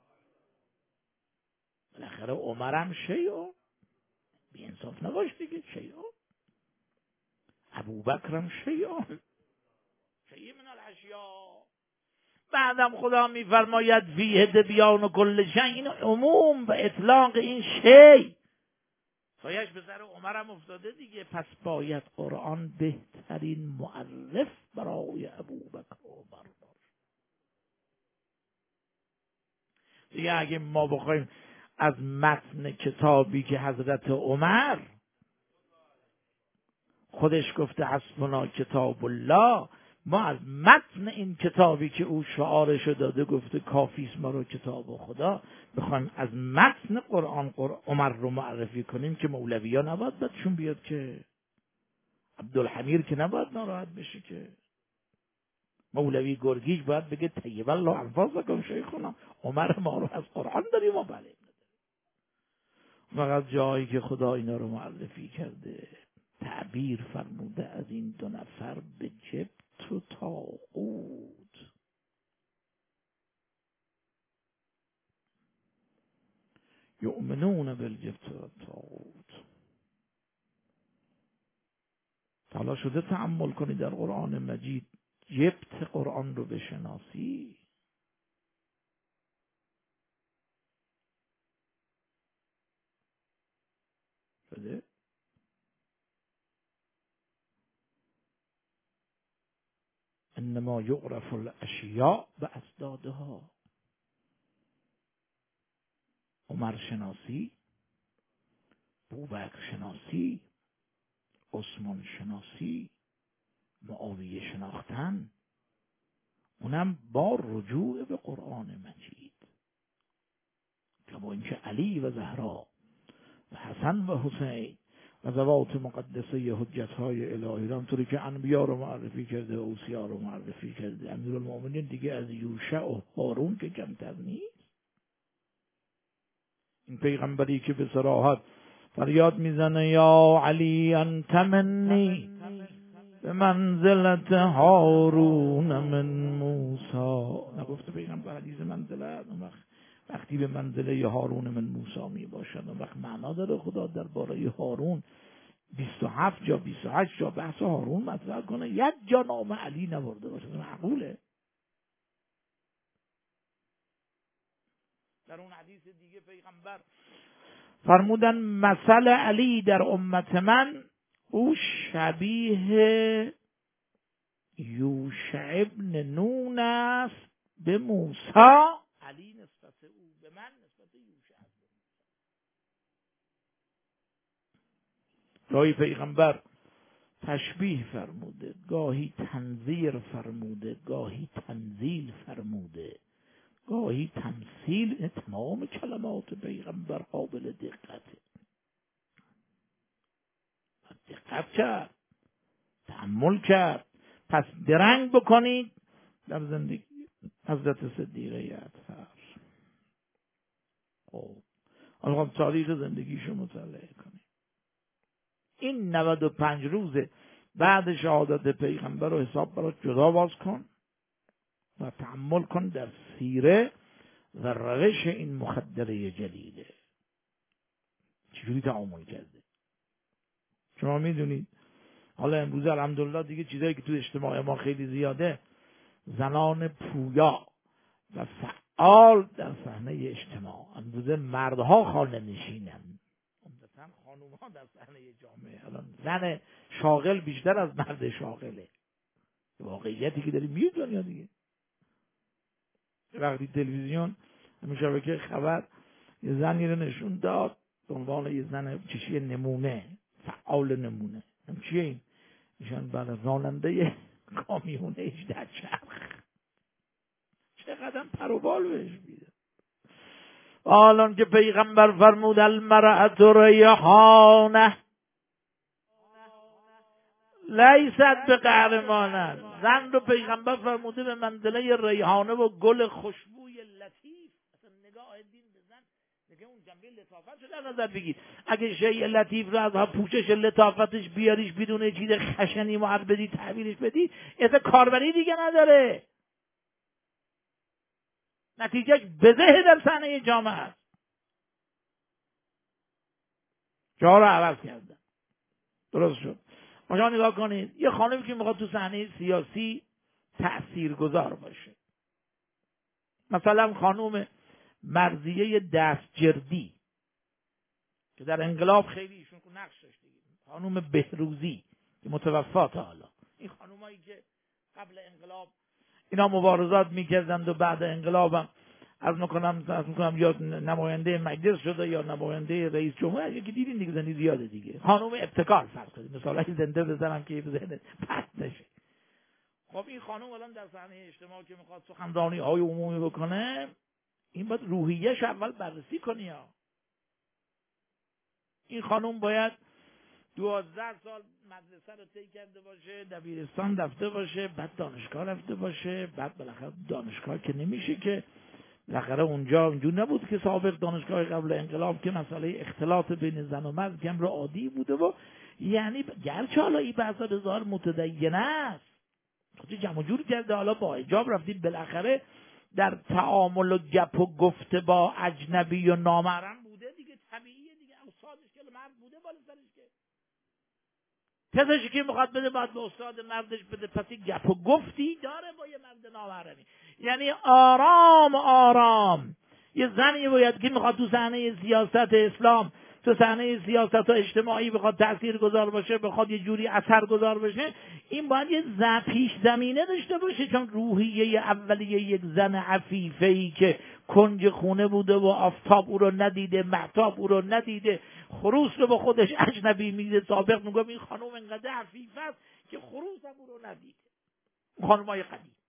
بالاخره عمرم شیء، بی انصاف نباش دیگه، شیء. ابوبکرم شیء، شیء من الاشیاء. بعدم خدا میفرماید فیه دبیان و کل شیء، این عموم و اطلاق این شیء سایش به سر عمرم افتاده دیگه. پس باید قرآن بهترین معرف برای ابوبکر و عمر باشه دیگه. اگه ما بخوایم از متن کتابی که حضرت عمر خودش گفته حسبنا کتاب الله، ما از متن این کتابی که او شعارشو داده گفته کافیست ما رو کتاب خدا، بخوایم از متن قرآن قرآن عمر رو معرفی کنیم که مولوی ها نباید بدشون بیاد، که عبدالحمیر که نباید ناراحت بشه، که مولوی گرگیش باید بگه طیب الله الفاظکم شیخنا، عمر ما رو از قرآن داریم و بله. فقط جایی که خدا اینا رو معرفی کرده تعبیر فرموده از این دو نفر به جبت و طاغوت. یؤمنون بالجبت و طاغوت. حالا شده تأمل کنی در قرآن مجید جبت قرآن رو بشناسی، شده انما یعرف الاشیاء باسدادها. عمر شناسی، ابوبکر شناسی، عثمان شناسی، معاویه شناختن، اونم با رجوع به قرآن مجید. که با اینکه علی و زهرا و حسن و حسین و ذوات مقدسه حجت های الهی را، همطوری که انبیا رو معرفی کرده و اوصیا رو معرفی کرده. امیرالمومنین دیگه از یوشع و هارون که کمتر نیست. این پیغمبری که به صراحت فریاد میزنه یا علی انت منی به منزلت هارون من موسی، نگفته پیغمبر حدیث منزلت، وقتی به منزله هارون من موسی می باشد. اون وقت معنا داره خدا درباره هارون بیست و هفت جا بیست و هشت جا بحث هارون مطرح کنه، یک جا نام علی نبرده باشه؟ معقوله؟ در اون حدیث دیگه پیغمبر فرمودن مثل علی در امت من او شبیه یوشع ابن نون است به موسی. علی نسبت او به من نسبت یوشع. گاهی پیغمبر تشبیه فرموده، گاهی تنظیر فرموده، گاهی تنزیل فرموده، گاهی تمثیل. تمام کلمات پیغمبر قابل دقته. دقت کرد، تأمل کرد. پس درنگ بکنید در زندگی حضرت صدیقه اطهر. خب حالا تاریخ زندگیشو مطالعه کنید. این نود و پنج روز بعد شهادت پیغمبر رو حساب برات جدا باز کن و تأمل کن در سیره و روش این مخدره جلیله چجوری تعامل کرده. شما میدونید حالا امروز الحمدلله دیگه چیزایی که تو اجتماع ما خیلی زیاده، زنان پویا و فعال در صحنه اجتماع. امروز مردها خانه نشینن، عمدتاً خانوم‌ها در صحنه جامعه. الان زن شاغل بیشتر از مرد شاغله. واقعیتی که داریم میاد دنیا دیگه. وقتی تلویزیون همین شبکه خبر یه زنی رو نشون داد به عنوان یه زن چشی نمونه، فعال نمونه. هم چیه این؟ ایشان بله راننده کامیونه هجده چرخ. چقدر پر و بال بهش میده. حالان که پیغمبر فرمود المرأة ریحانه لیست به قهرمانه، زن رو پیغمبر فرموده به منزله ریحانه و گل خوشبوی لطیف. اصلا نگاه دین به زن دیگه اون جنبه لطافت رو در نظر بگیر. اگه شیء لطیف رو از پوشش لطافتش بیاریش بدون چیز خشنی معرض بدی تعبیرش بدی، اصلا کاربری دیگه نداره. نتیجهش بزه در صحنه جامعه است. جا رو عوض کردن. درست شد. شما نگاه کنید یه خانمی که میخواد تو صحنه سیاسی تأثیرگذار باشه، مثلا خانم مرضیه دستجردی که در انقلاب خیلی ایشون نقش داشته، خانم بهروزی که متوفات حالا، این خانومایی که قبل انقلاب اینا مبارزات میکردند و بعد انقلابم از میکنم از میکنم یا نماینده مجلس شده یا نماینده رئیس جمهور، یکی دیدین دیگه زنی زیاده دیگه. خانم ابتکار فرض کنید، مثلا زنده بزنم که بزنه پس نشه. خب این خانم الان در صحنه اجتماع که میخواد سخنرانی های عمومی بکنه، این باید روحیه‌اش اول بررسی کنی ها. این خانم باید دوازده سال مدرسه رو طی کرده باشه، دبیرستان رفته باشه، بعد دانشگاه رفته باشه، بعد بالاخره دانشگاه که نمیشه که بالاخره اونجا اونجور نبود که سابق دانشگاه قبل انقلاب که مسئله اختلاط بین زن و مرد که امر عادی بوده و یعنی گرچه حالا این بحثا بسیار متدینه است، خودی جمع جور کرده، حالا با حجاب رفتید، بالاخره در تعامل و گپ و گفته با اجنبی و نامحرم بوده دیگه، طبیعیه دیگه. استادش که مرد بوده بالا سرش که تزشی که میخواد بده باید به استاد مردش بده، پس این گپ و گفتی داره با یه مرد نامحرمی. یعنی آرام آرام یه زنی باید که میخواد تو صحنه سیاست اسلام، تو صحنه سیاست و اجتماعی بخواد تأثیر گذار باشه، بخواد یه جوری اثر گذار باشه، این باید یه ز پیش زمینه داشته باشه. چون روحیه اولیه یک زن عفیفه‌ای که کنج خونه بوده و آفتاب او رو ندیده، مهتاب او رو ندیده، خروس رو با خودش اجنبی میده، سابق میگم این خانم انقدر عفیفه است که خروس هم او رو ندیده. خانمای قدیم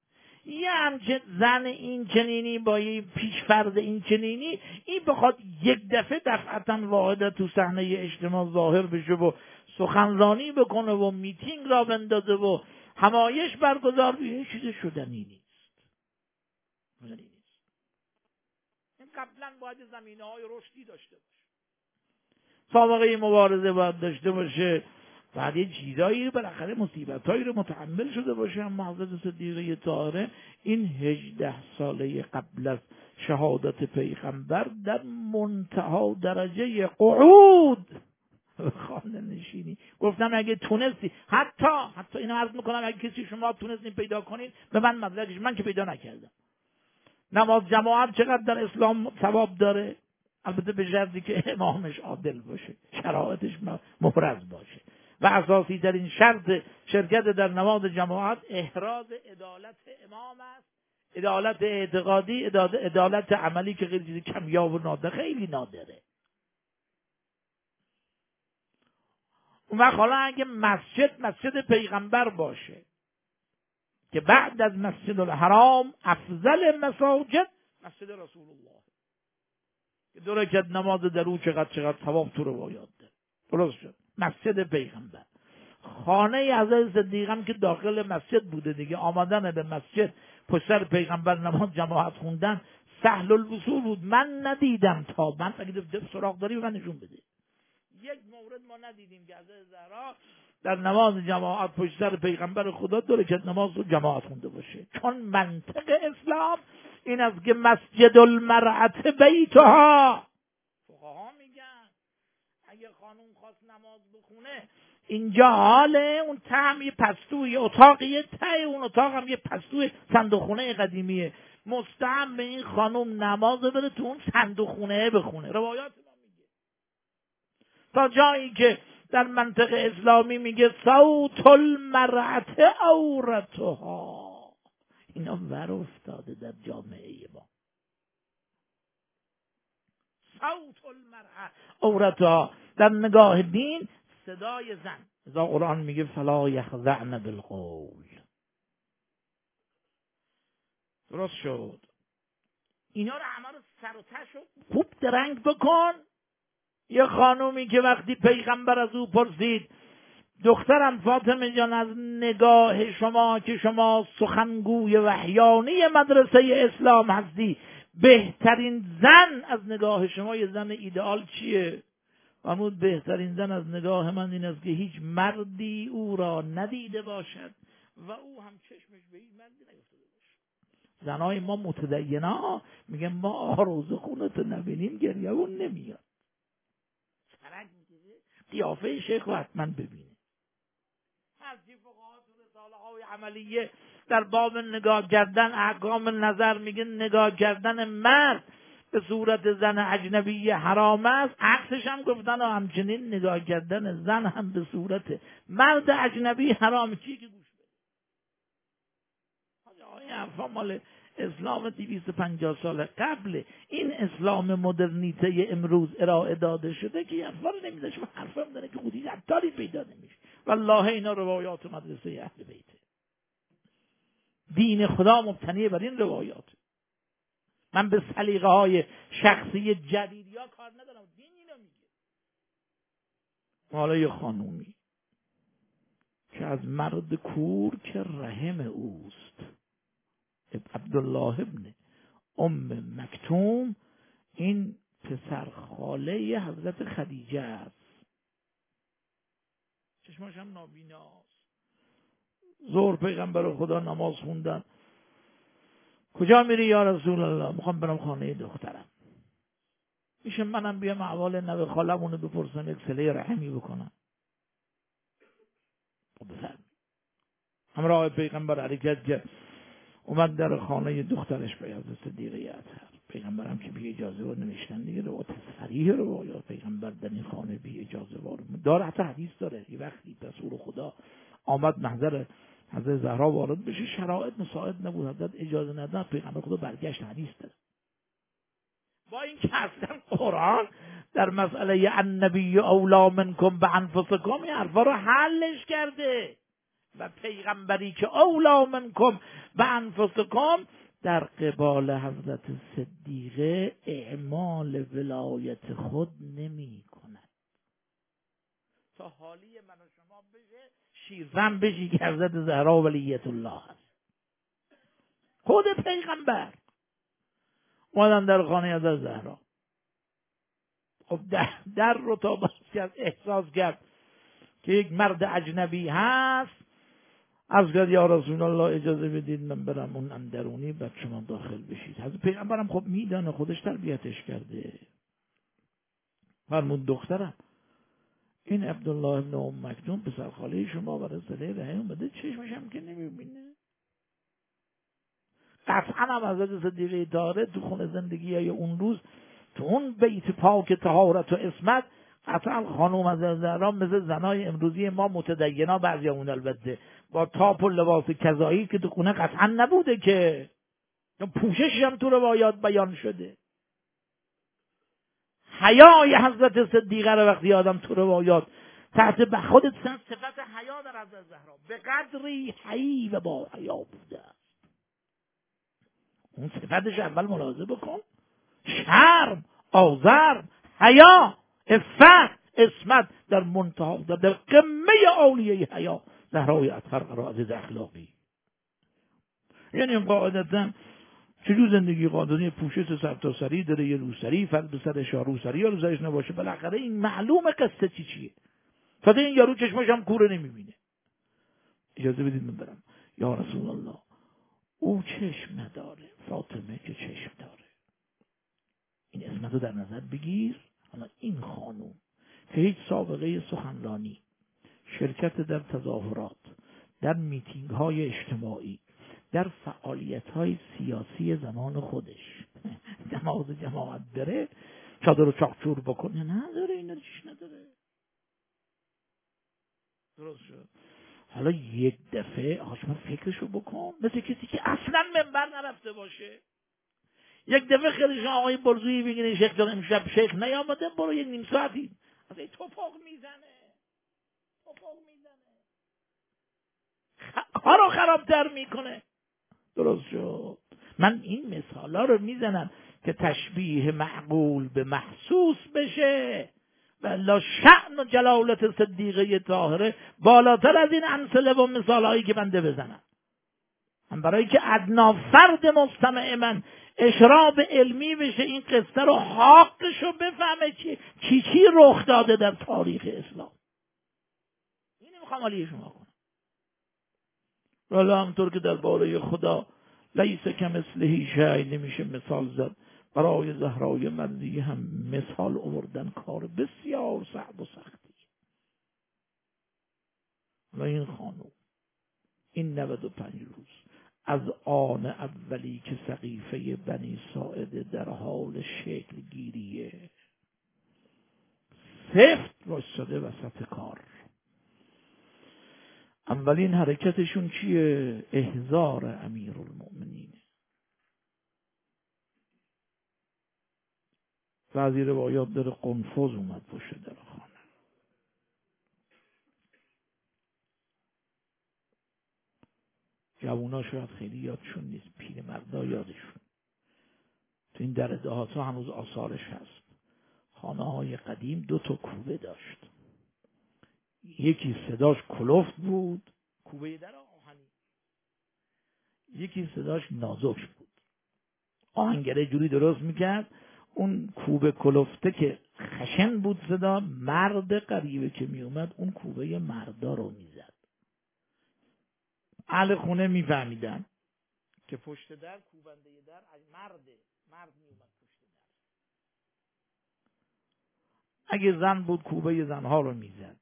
یه همچه زن این چنینی با یه پیشفرض این چنینی، این بخواد یک دفعه دفعتا واحده تو صحنه اجتماع ظاهر بشه و سخنرانی بکنه و میتینگ را بندازه و همایش برگزار بشه، یه چیز شدنی نیست. شدنی نیست. این قبلا باید زمینه های رشدی داشته باشه، سابقه مبارزه باید داشته باشه، بعد یه چیزایی بالاخره مصیبتایی رو متحمل شده باشه. اما حضرت صدیقه طاهره این هجده ساله قبل از شهادت پیغمبر در منتها درجه قعود خانه نشینی. گفتم اگه تونستی، حتی حتی اینو عرض میکنم، اگه کسی شما تونستین پیدا کنین به من مدرکش، من که پیدا نکردم. نماز جماعت چقدر در اسلام ثواب داره؟ البته به شرطی که امامش عادل باشه، شرایطش محرز باشه، و اساسی در این شرط شرکت در نماز جماعت احراز عدالت امام است، عدالت اعتقادی، عدالت عملی که خیلی چیز کمیاب و نادر، خیلی نادره. اون وقت حالا اگه مسجد مسجد پیغمبر باشه که بعد از مسجد الحرام افضل مساجد مسجد رسول الله، که دو رکعت نماز در او چقدر چقدر ثواب تو روایات داره. درست شد، مسجد پیغمبر. خانه حضرت صدیقه هم که داخل مسجد بوده دیگه، آمدن به مسجد پشت سر پیغمبر نماز جماعت خوندن سهل الوصول بود. من ندیدم، تا من اگه سراغ داری به من نشون بده یک مورد ما ندیدیم که حضرت زهرا در نماز جماعت پشت سر پیغمبر خدا دو رکعت نماز رو جماعت خونده باشه. چون منطق اسلام این است که مسجد المرأة بیتها، فقها میگن اگه خانوم خواست نماز بخونه اینجا حاله اون ته یه پستوی اتاقیه، ته اون اتاق هم یه پستوی صندوق خونه قدیمیه، مستحب به این خانوم نماز بره تو اون صندوق خونه بخونه. روایات ما میگه تا جایی که در منطق اسلامی میگه صوت المرأة عورتها. اینا ور افتاده در جامعه ما. صوت المرأة عورتها در نگاه دین صدای زن. ازا قرآن میگه فلا یخضعن بالقول. درست شد. اینا رو همه رو سر و تش خوب درنگ بکن. یه خانومی که وقتی پیغمبر از او پرسید دخترم فاطمه جان از نگاه شما که شما سخنگوی وحیانی مدرسه اسلام هستی، بهترین زن از نگاه شما یه زن ایدئال چیه؟ فرمود بهترین زن از نگاه من این است که هیچ مردی او را ندیده باشد و او هم چشمش به این مردی نیفتاده باشه. زنای ما متدینا میگن ما آروز خونت نبینیم گریه اون نمیاد. سرک میگیره قیافه شیخ رو حتما ببینه. از فقها تو رساله های عملیه در باب نگاه کردن احکام نظر میگه نگاه کردن مرد به صورت زن اجنبی حرام است. عکسش هم گفتن و همچنین نگاه کردن زن هم به صورت مرد اجنبی حرام. چیه که گوش بده؟ این حرفا مال اسلام دویست و پنجاه سال قبل. این اسلام مدرنیته امروز ارائه داده شده که این حرفا رو نمیده. شما حرفا هم داره که خودی عطاری پیدا نمیشه. والله اینا روایات مدرسه اهل بیته. دین خدا مبتنی بر این روایات. من به سلیقه های شخصی جدیدیا کار ندارم، دین اینو میگه. حالا یه خانومی که از مرد کور که رحم اوست، عبدالله ابن ام مکتوم، این پسر خاله حضرت خدیجه است، چشماش هم نابیناست. ظهر پیغمبر خدا نماز خوندن. کجا میری یا رسول الله؟ میخوام برم خانه دخترم. میشه منم بیام احوال نوه خالمونو بپرسم، یک صله رحمی بکنم؟ بفرمایید. همراه پیغمبر حرکت کرد، اومد در خانه دخترش به حضرت صدیقه اطهر. پیغمبرم که بی اجازه وارد نمیشتن دیگه. رو صریح رو یا پیغمبر در این خانه بی اجازه وارد داره، حتی حدیث داره. یه وقتی رسول خدا آمد محضر حضرت زهرا وارد بشه، شرایط مساعد نبود، حضرت اجازه ندادن، پیغمبر خدا برگشت. حدیث داره. با این که اصلا قرآن در مسئله النبی اولا منکم بانفسکم این حرفا رو حلش کرده. و پیغمبری که اولا منکم و انفسکم در قبال حضرت صدیقه اعمال ولایت خود نمی کند تا حالی من و شما بشه شیرفهم بشی که حضرت زهرا ولیت الله هست. خود پیغمبر اومدن در خانه حضرت زهرا، خب در, در رو تا باز کرد، احساس کرد که یک مرد اجنبی هست، از گفت یا رسول الله اجازه بدید من برم اون اندرونی بعد شما داخل بشید. حضرت پیغمبرم خب میدانه، خودش تربیتش کرده، فرمود دخترم این عبدالله ابن ام مکتوم پسر خاله شما برای صله رحم اومده، چشمشم که نمیبینه. قطعا هم حضرت صدیقه طاهره تو خونه زندگی های اون روز تو اون بیت پاک طهارت و عصمت قطعا خانوم از زهرا مثل زنای امروزی ما متدینا بعضیامون البته با تاپ و لباس کذایی که تو خونه قطعا نبوده که پوششش هم تو روایات بیان شده. حیای حضرت صدیقه رو وقتی آدم تو روایات تحت به خودت صفت حیا در حضرت زهرا به قدری حی و با حیا بوده اون صفتش اول ملاحظه بکن، شرم، آزرم، حیا، عفت، عصمت در منتها در, در قمه اولیه حیا زهرای اطهر قرائت اخلاقی. یعنی قاعدتا چجور زندگی قاعدانی پوشش سر تا سری داره، یه روسری فرد به سرش یا روسری یا روسریش نباشه، بالاخره این معلومه قصه چی چیه. تا این یارو چشمش هم کوره نمیبینه. اجازه بدید من برم. یا رسول الله او چشم نداره، فاطمه که چشم داره. این اسمت رو در نظر بگیر. حالا این خانوم که هیچ سابقه سخنرانی، شرکت در تظاهرات، در میتینگ های اجتماعی، در فعالیت های سیاسی زمان خودش نماز جماعت بره، چادر رو چاقچور بکنه، نداره، اینا چیش نداره. درست شد. حالا یک دفعه آشما فکرشو بکن، مثل کسی که اصلا منبر نرفته باشه. یک دفعه خیلی شما آقای برزویی بگیرین شیخ جان امشب شیخ نیامده، برو یک نیم ساعتی از این توپاق میزنه توپاق میزنه کارو خرابتر میکنه. درست شد. من این مثالا رو میزنم که تشبیه معقول به محسوس بشه. والله شأن و جلالت صدیقه طاهره بالاتر از این امثله و مثالهایی که بنده بزنم. هم برای که ادنا فرد مستمع من اشراب علمی بشه، این قصه رو حقشو بفهمه چی چی چی رخ داده در تاریخ اسلام. اینو میخوام علیه شما کنم. والا همطور که در باره خدا لیس کمثله شیء نمیشه مثال زد، برای زهرای مرضیه هم مثال آوردن کار بسیار صعب و سختی. و این خانوم این نود و پنج روز از آن اولی که سقیفه بنی ساعده در حال شکل گیریه سفت واسطه وسط کار. اولین حرکتشون چیه؟ احضار امیرالمؤمنین. بعضی روایات داره قنفذ اومد پشت در خانه. جوونا شاید خیلی یادشون نیست، پیرمردا یادشون. تو این در دهات ها هنوز آثارش هست. خانه های قدیم دو تا کوبه داشت. یکی صداش کلفت بود، کوبه در آهنی. یکی صداش نازک بود. آهنگره جوری درست میکرد، اون کوبه کلفته که خشن بود صدا، مرد غریبه که میومد اون کوبه مردا رو میزد. اهل خونه میفهمیدن که پشت در کوبنده در از مرده، مرد میومد پشت در. اگه زن بود کوبه زنها رو میزد.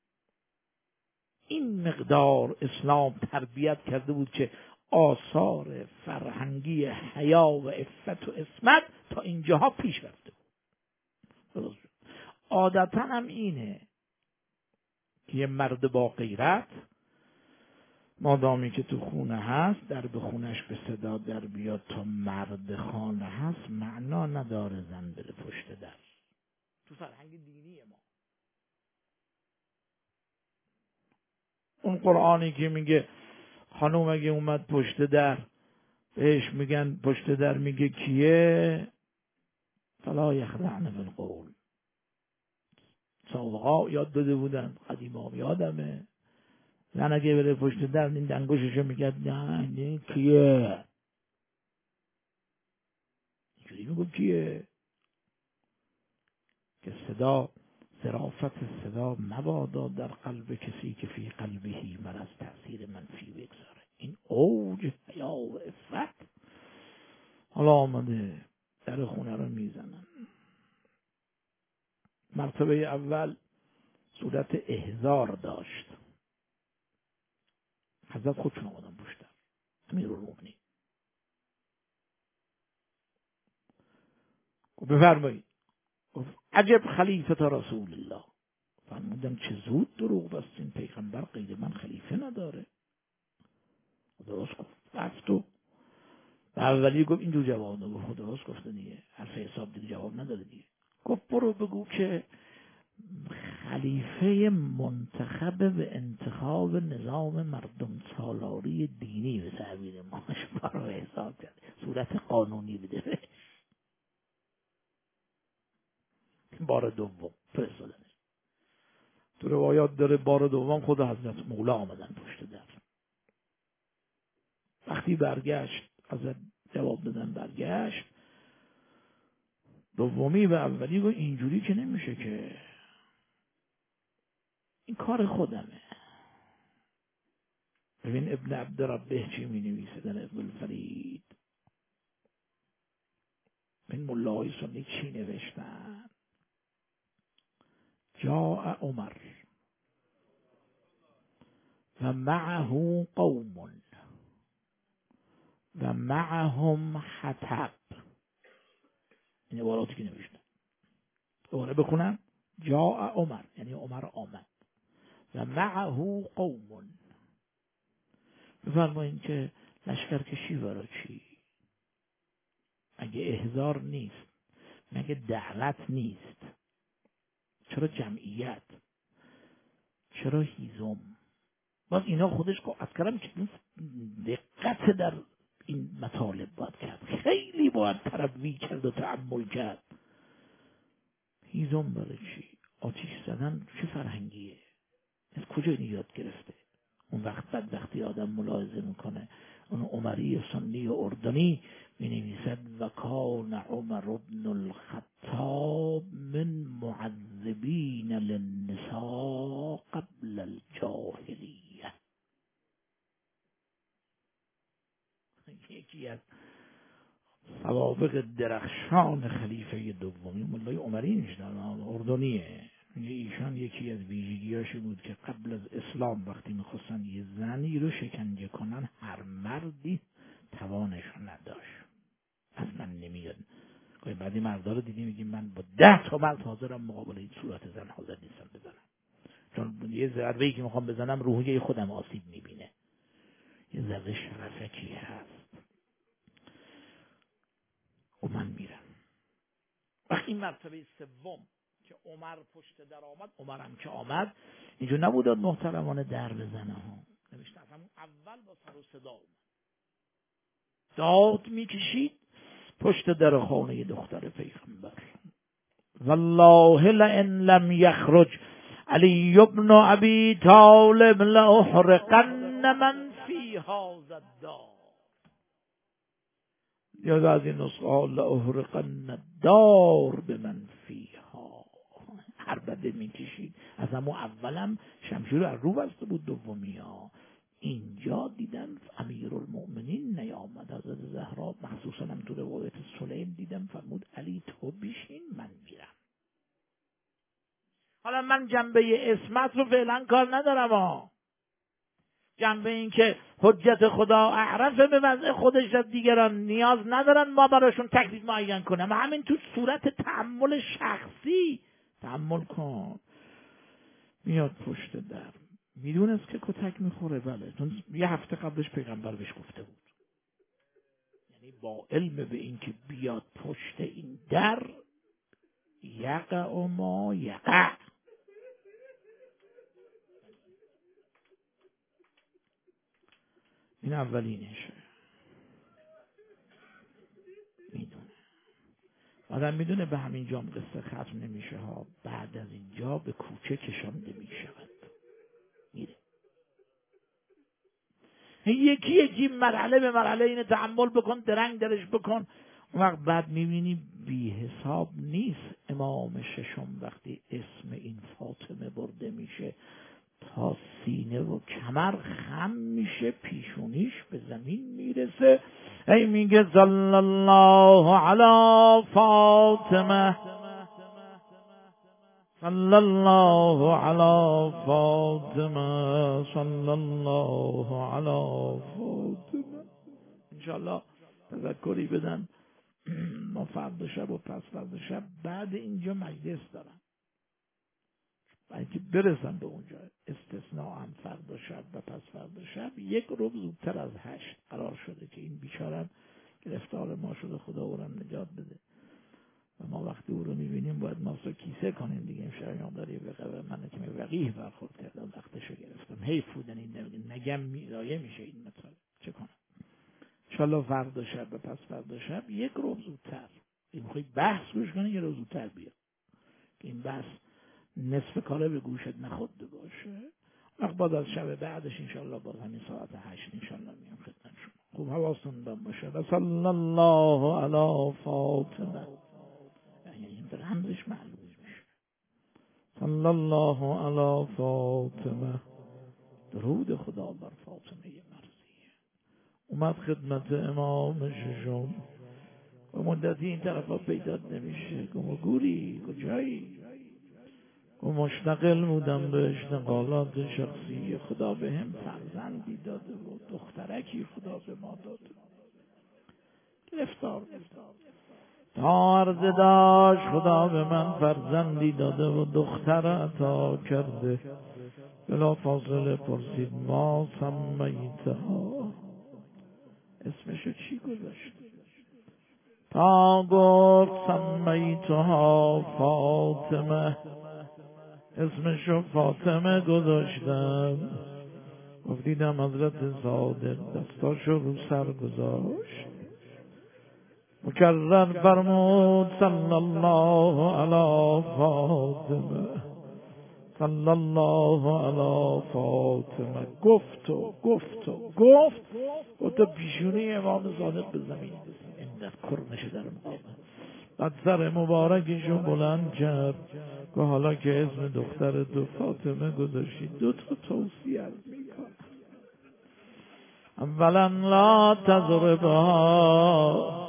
این مقدار اسلام تربیت کرده بود که آثار فرهنگی حیا و عفت و عصمت تا اینجاها پیش رفته بود. عادتا هم اینه که یه مرد با غیرت مادامی که تو خونه هست در به خونش به صدا در بیاد تا مرد خانه هست، معنا نداره زن بره پشت در. تو فرهنگ دینی ما اون قرآنی که میگه خانوم اگه اومد پشت در بهش میگن پشت در میگه کیه، فلا یخضعن بالقول. سابقا یاد داده بودن، قدیما یادمه، زن اگه بره پشت در این دنگوششو میگه نه نه کیه، اینجوری میگو کیه، که صدا ظرافت صدا مبادا در قلب کسی که فی قلبهی مرض تأثیر منفی بگذاره. این اوج حیا و عفت. حالا آمده در خونه رو میزنن. مرتبه اول صورت احضار داشت، حضرت خودشون آمدن پشت در، امیرالمومنین. گفت بفرمایید. گفت عجب خلیفه رسول الله. فرمودن چه زود دروغ بستین، پیغمبر غیر من خلیفه نداره. درست گفت. رفت و به اولی گفت اینجور جواب داد. گفت درست گفته دیگه، حرف حساب دیگه جواب نداره دیگه. گفت برو بگو که خلیفه منتخب به انتخاب نظام مردم سالاری دینی به تعبیر ماش برو حساب کرد، صورت قانونی بده بهش. بار دوم فرستادنش. تو روایات داره بار دوم خود حضرت مولا آمدن پشت در. وقتی برگشت حضرت جواب دادن، برگشت دومی و اولی گفت اینجوری که نمیشه، که این کار خودمه. ببین ابن عبد ربه چی می نویسه در ابن الفرید، این ملاهای سنی چی نوشتن. جاء عمر و معه قوم و معهم حطب. این عباراتی که نوشتن دوباره بخونم. جاء عمر یعنی عمر آمد، و معه قوم. بفرمایید که لشکر کشی برای چی؟ اگه احضار نیست، مگه دعوت نیست، چرا جمعیت، چرا هیزم؟ باز اینا خودش که از کلم که دقت در این مطالب باید کرد، خیلی باید تربی کرد و تأمل کرد. هیزم برای چی؟ آتیش زدن چه فرهنگیه؟ از کجا اینو یاد گرفته؟ اون وقت بعد وقتی آدم ملاحظه میکنه اون عمری سنی و اردنی می نویسد و کان عمر بن الخطاب من معذبین للنساء قبل الجاهلیه. یکی از سوابق درخشان خلیفه دومی مولای عمری نشدن اردنیه. ایشان یکی از ویژگیاشی بود که قبل از اسلام وقتی میخواستن یه زنی رو شکنجه کنن، هر مردی توانش نداشت. از من نمیاد. بعدی مردا رو دیدی میگیم من با ده تا مرد حاضرم مقابل این صورت زن حاضر نیستم بزنم، چون یه ضربه‌ای که میخوام بزنم روحیه خودم آسیب میبینه، یه ذره شرفکی هست و من میرم. وقتی مرتبه سوم که عمر پشت در آمد، عمرم که آمد اینجا نبود محترمانه در بزنه ها، نوشته از همون اول با سر و صدا اومد، داد میکشید پشت در خانه دختر پیغمبر. والله لئن لم یخرج علی ابن ابی طالب لاحرقن من فی هذا الدار. یا از این نسخه لاحرقن الدار به من فیها. هر بده میکشید. از همون اولم شمشیر از رو بسته بود دومی ها. اینجا دیدم امیرالمؤمنین نیامد. حضرت زهرا مخصوصا هم تو روایت سلیم دیدم فرمود علی تو بشین من میرم. حالا من جنبه اسمت رو فعلا کار ندارم ها. جنبه این که حجت خدا اعرفه به وضع خودش از دیگران، نیاز ندارن ما براشون تکلیف معین کنم. همین تو صورت تأمل شخصی تأمل کن. میاد پشت در میدونست که کتک میخوره، بله، چون یه هفته قبلش پیغمبر بهش گفته بود. یعنی با علم به این که بیاد پشت این در یقع ما یقع. این اولینشه. میدونه آدم میدونه به همین جام قصه ختم نمیشه ها. بعد از اینجا به کوچه کشانده میشود. میره یکی یکی مرحله به مرحله اینه تحمل بکن، درنگ درش بکن. اون وقت بعد میبینی بی حساب نیست. امام ششم وقتی اسم این فاطمه برده میشه تا سینه و کمر خم میشه، پیشونیش به زمین میرسه، ای میگه صلی الله علی فاطمه، صلی الله علی فاطمه، صلی الله علی فاطمه. انشاءالله تذکری بدن. ما فردا شب و پس فردا شب بعد اینجا مجلس دارم، برای که برسم به اونجا. استثناء هم فردا شب و پس فردا شب یک روز زودتر از هشت قرار شده که این بیچارم گرفتار ما شده، خدا او را نجات بده. و ما وقتی او رو میبینیم باید ماسو کیسه کنیم دیگه. این شایان داری به قبر من که می وقیه برخورد کردم، وقتشو گرفتم. حیف بودن این نگم میرایه میشه این مثال. چه کنم؟ انشالله فردا شب و پس فردا شب یک روز زودتر. این میخوای بحث گوش کنی یه روز زودتر بیا که این بحث نصف کاره به گوشت نخورده باشه. وقت بعد از شب بعدش انشالله باز همین ساعت هشت انشالله میام خدمت شما. خوب حواستون باشه. و صلی الله علی فاطمه، یعنی این در همش معلوم میشه. صلی الله علی فاطمه. درود خدا بر فاطمه مرضیه. اومد خدمت امام ششم و مدتی این طرفا پیدا نمیشه. گم گوری کجایی؟ و مشتغل بودم به اشتغالات شخصی. خدا به هم فرزندی داده و دخترکی خدا به ما داده. گرفتار تا عرض داشت خدا به من فرزندی داده و دختر عطا کرده. بلا فاصله پرسید ما سمیتها، اسمشو چی گذاشت؟ تا گفت سمیتها فاطمه، اسمشو فاطمه گذاشتم. گفت دیدم حضرت صادق دستاشو رو سر گذاشت، مکرر فرمود صلی الله علی فاطمه، صلی الله علی فاطمه. گفت و گفت و گفت و تا پیشونی امام صادق به زمین رسید. اینقدر کرنش در مقامه. بعد سر مبارکشو بلند کرد که حالا که اسم دختر تو فاطمه گذاشتی دو تا توصیه میکنم. اولا لا تضربها،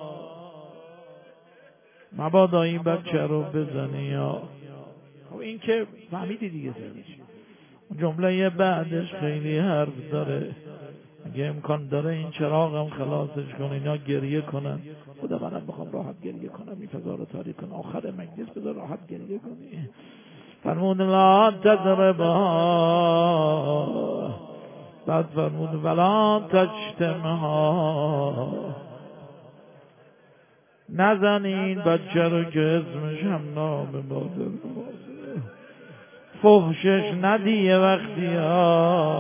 مبادا این بچه رو بزنی. یا خب این که فهمیدی دیگه سرش. جمله بعدش خیلی حرف داره. اگه امکان داره این چراغم خلاصش کن، اینا گریه کنن. خدا منم بخوام راحت گریه کنم، این فضا رو تاریک کن. آخر مجلس بذار راحت گریه کنی. فرمود لا تضربها، بعد فرمود ولا تشتمها، نزنین بچه رو که اسمش هم نام مادر، فحشش ندیه وقتی ها.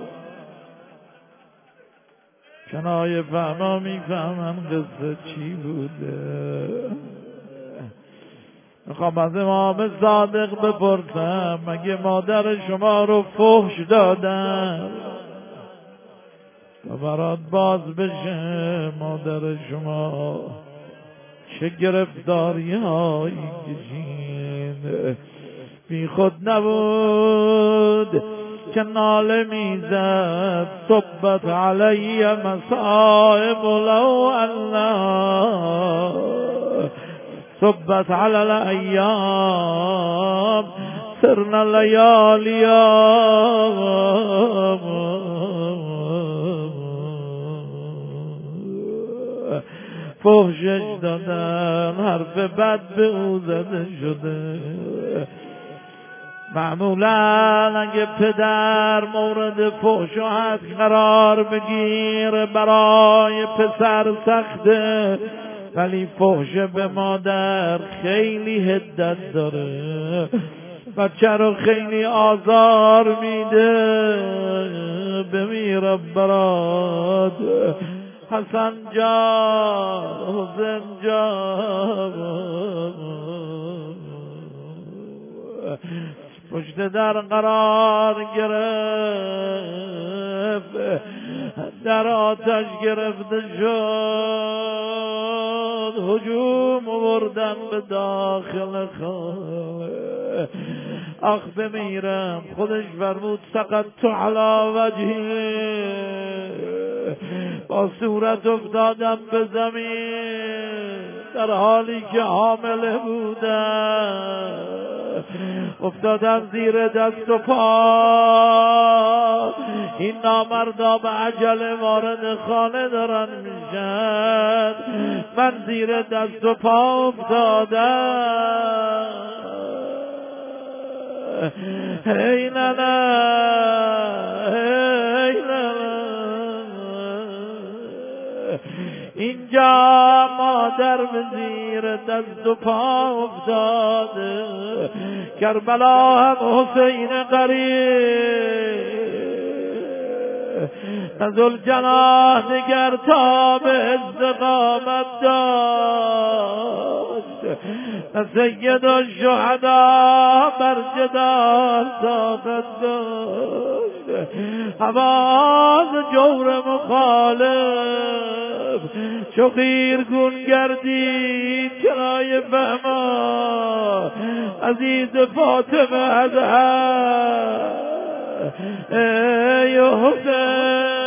کنایه فهما میفهمن قصه چی بوده. میخوام از امام صادق بپرسم مگه مادر شما رو فحش دادن تا برات باز بشه مادر شما چه گرفتاری هایی کشید؟ بی خود نبود که ناله میزد صبت علی مصائب لو الله، صبت علی الایام سرنا لیالیام. فحشش دادن، حرف بد به او زده شده. معمولا اگه پدر مورد فحش و حد قرار بگیره برای پسر سخته، ولی فحش به مادر خیلی حدت داره. بچه رو خیلی آزار میده، بمیرم برات حسن جان، حسین جان. پشت در قرار گرفت، در آتش گرفته شد، هجوم بردن به داخل خانه. آخ بمیرم، خودش فرمود سقطت علی وجهی، با صورت افتادم به زمین در حالی که حامله بودم، افتادم زیر دست و پا. این نامردا به عجله وارد خانه دارن میشن، من زیر دست و پا افتادم. هی ننه، هی ننه، اینجا مادر به زیر دست و پا افتاده، کربلا هم حسین قریب نزل جناح دگر تا به استقامت داشت، سید الشهدا بر جدال طاقت داشت. حواس جور مخالف چو قیرگون گردید کرای فهما، عزیز فاطمه ازهر ای حسین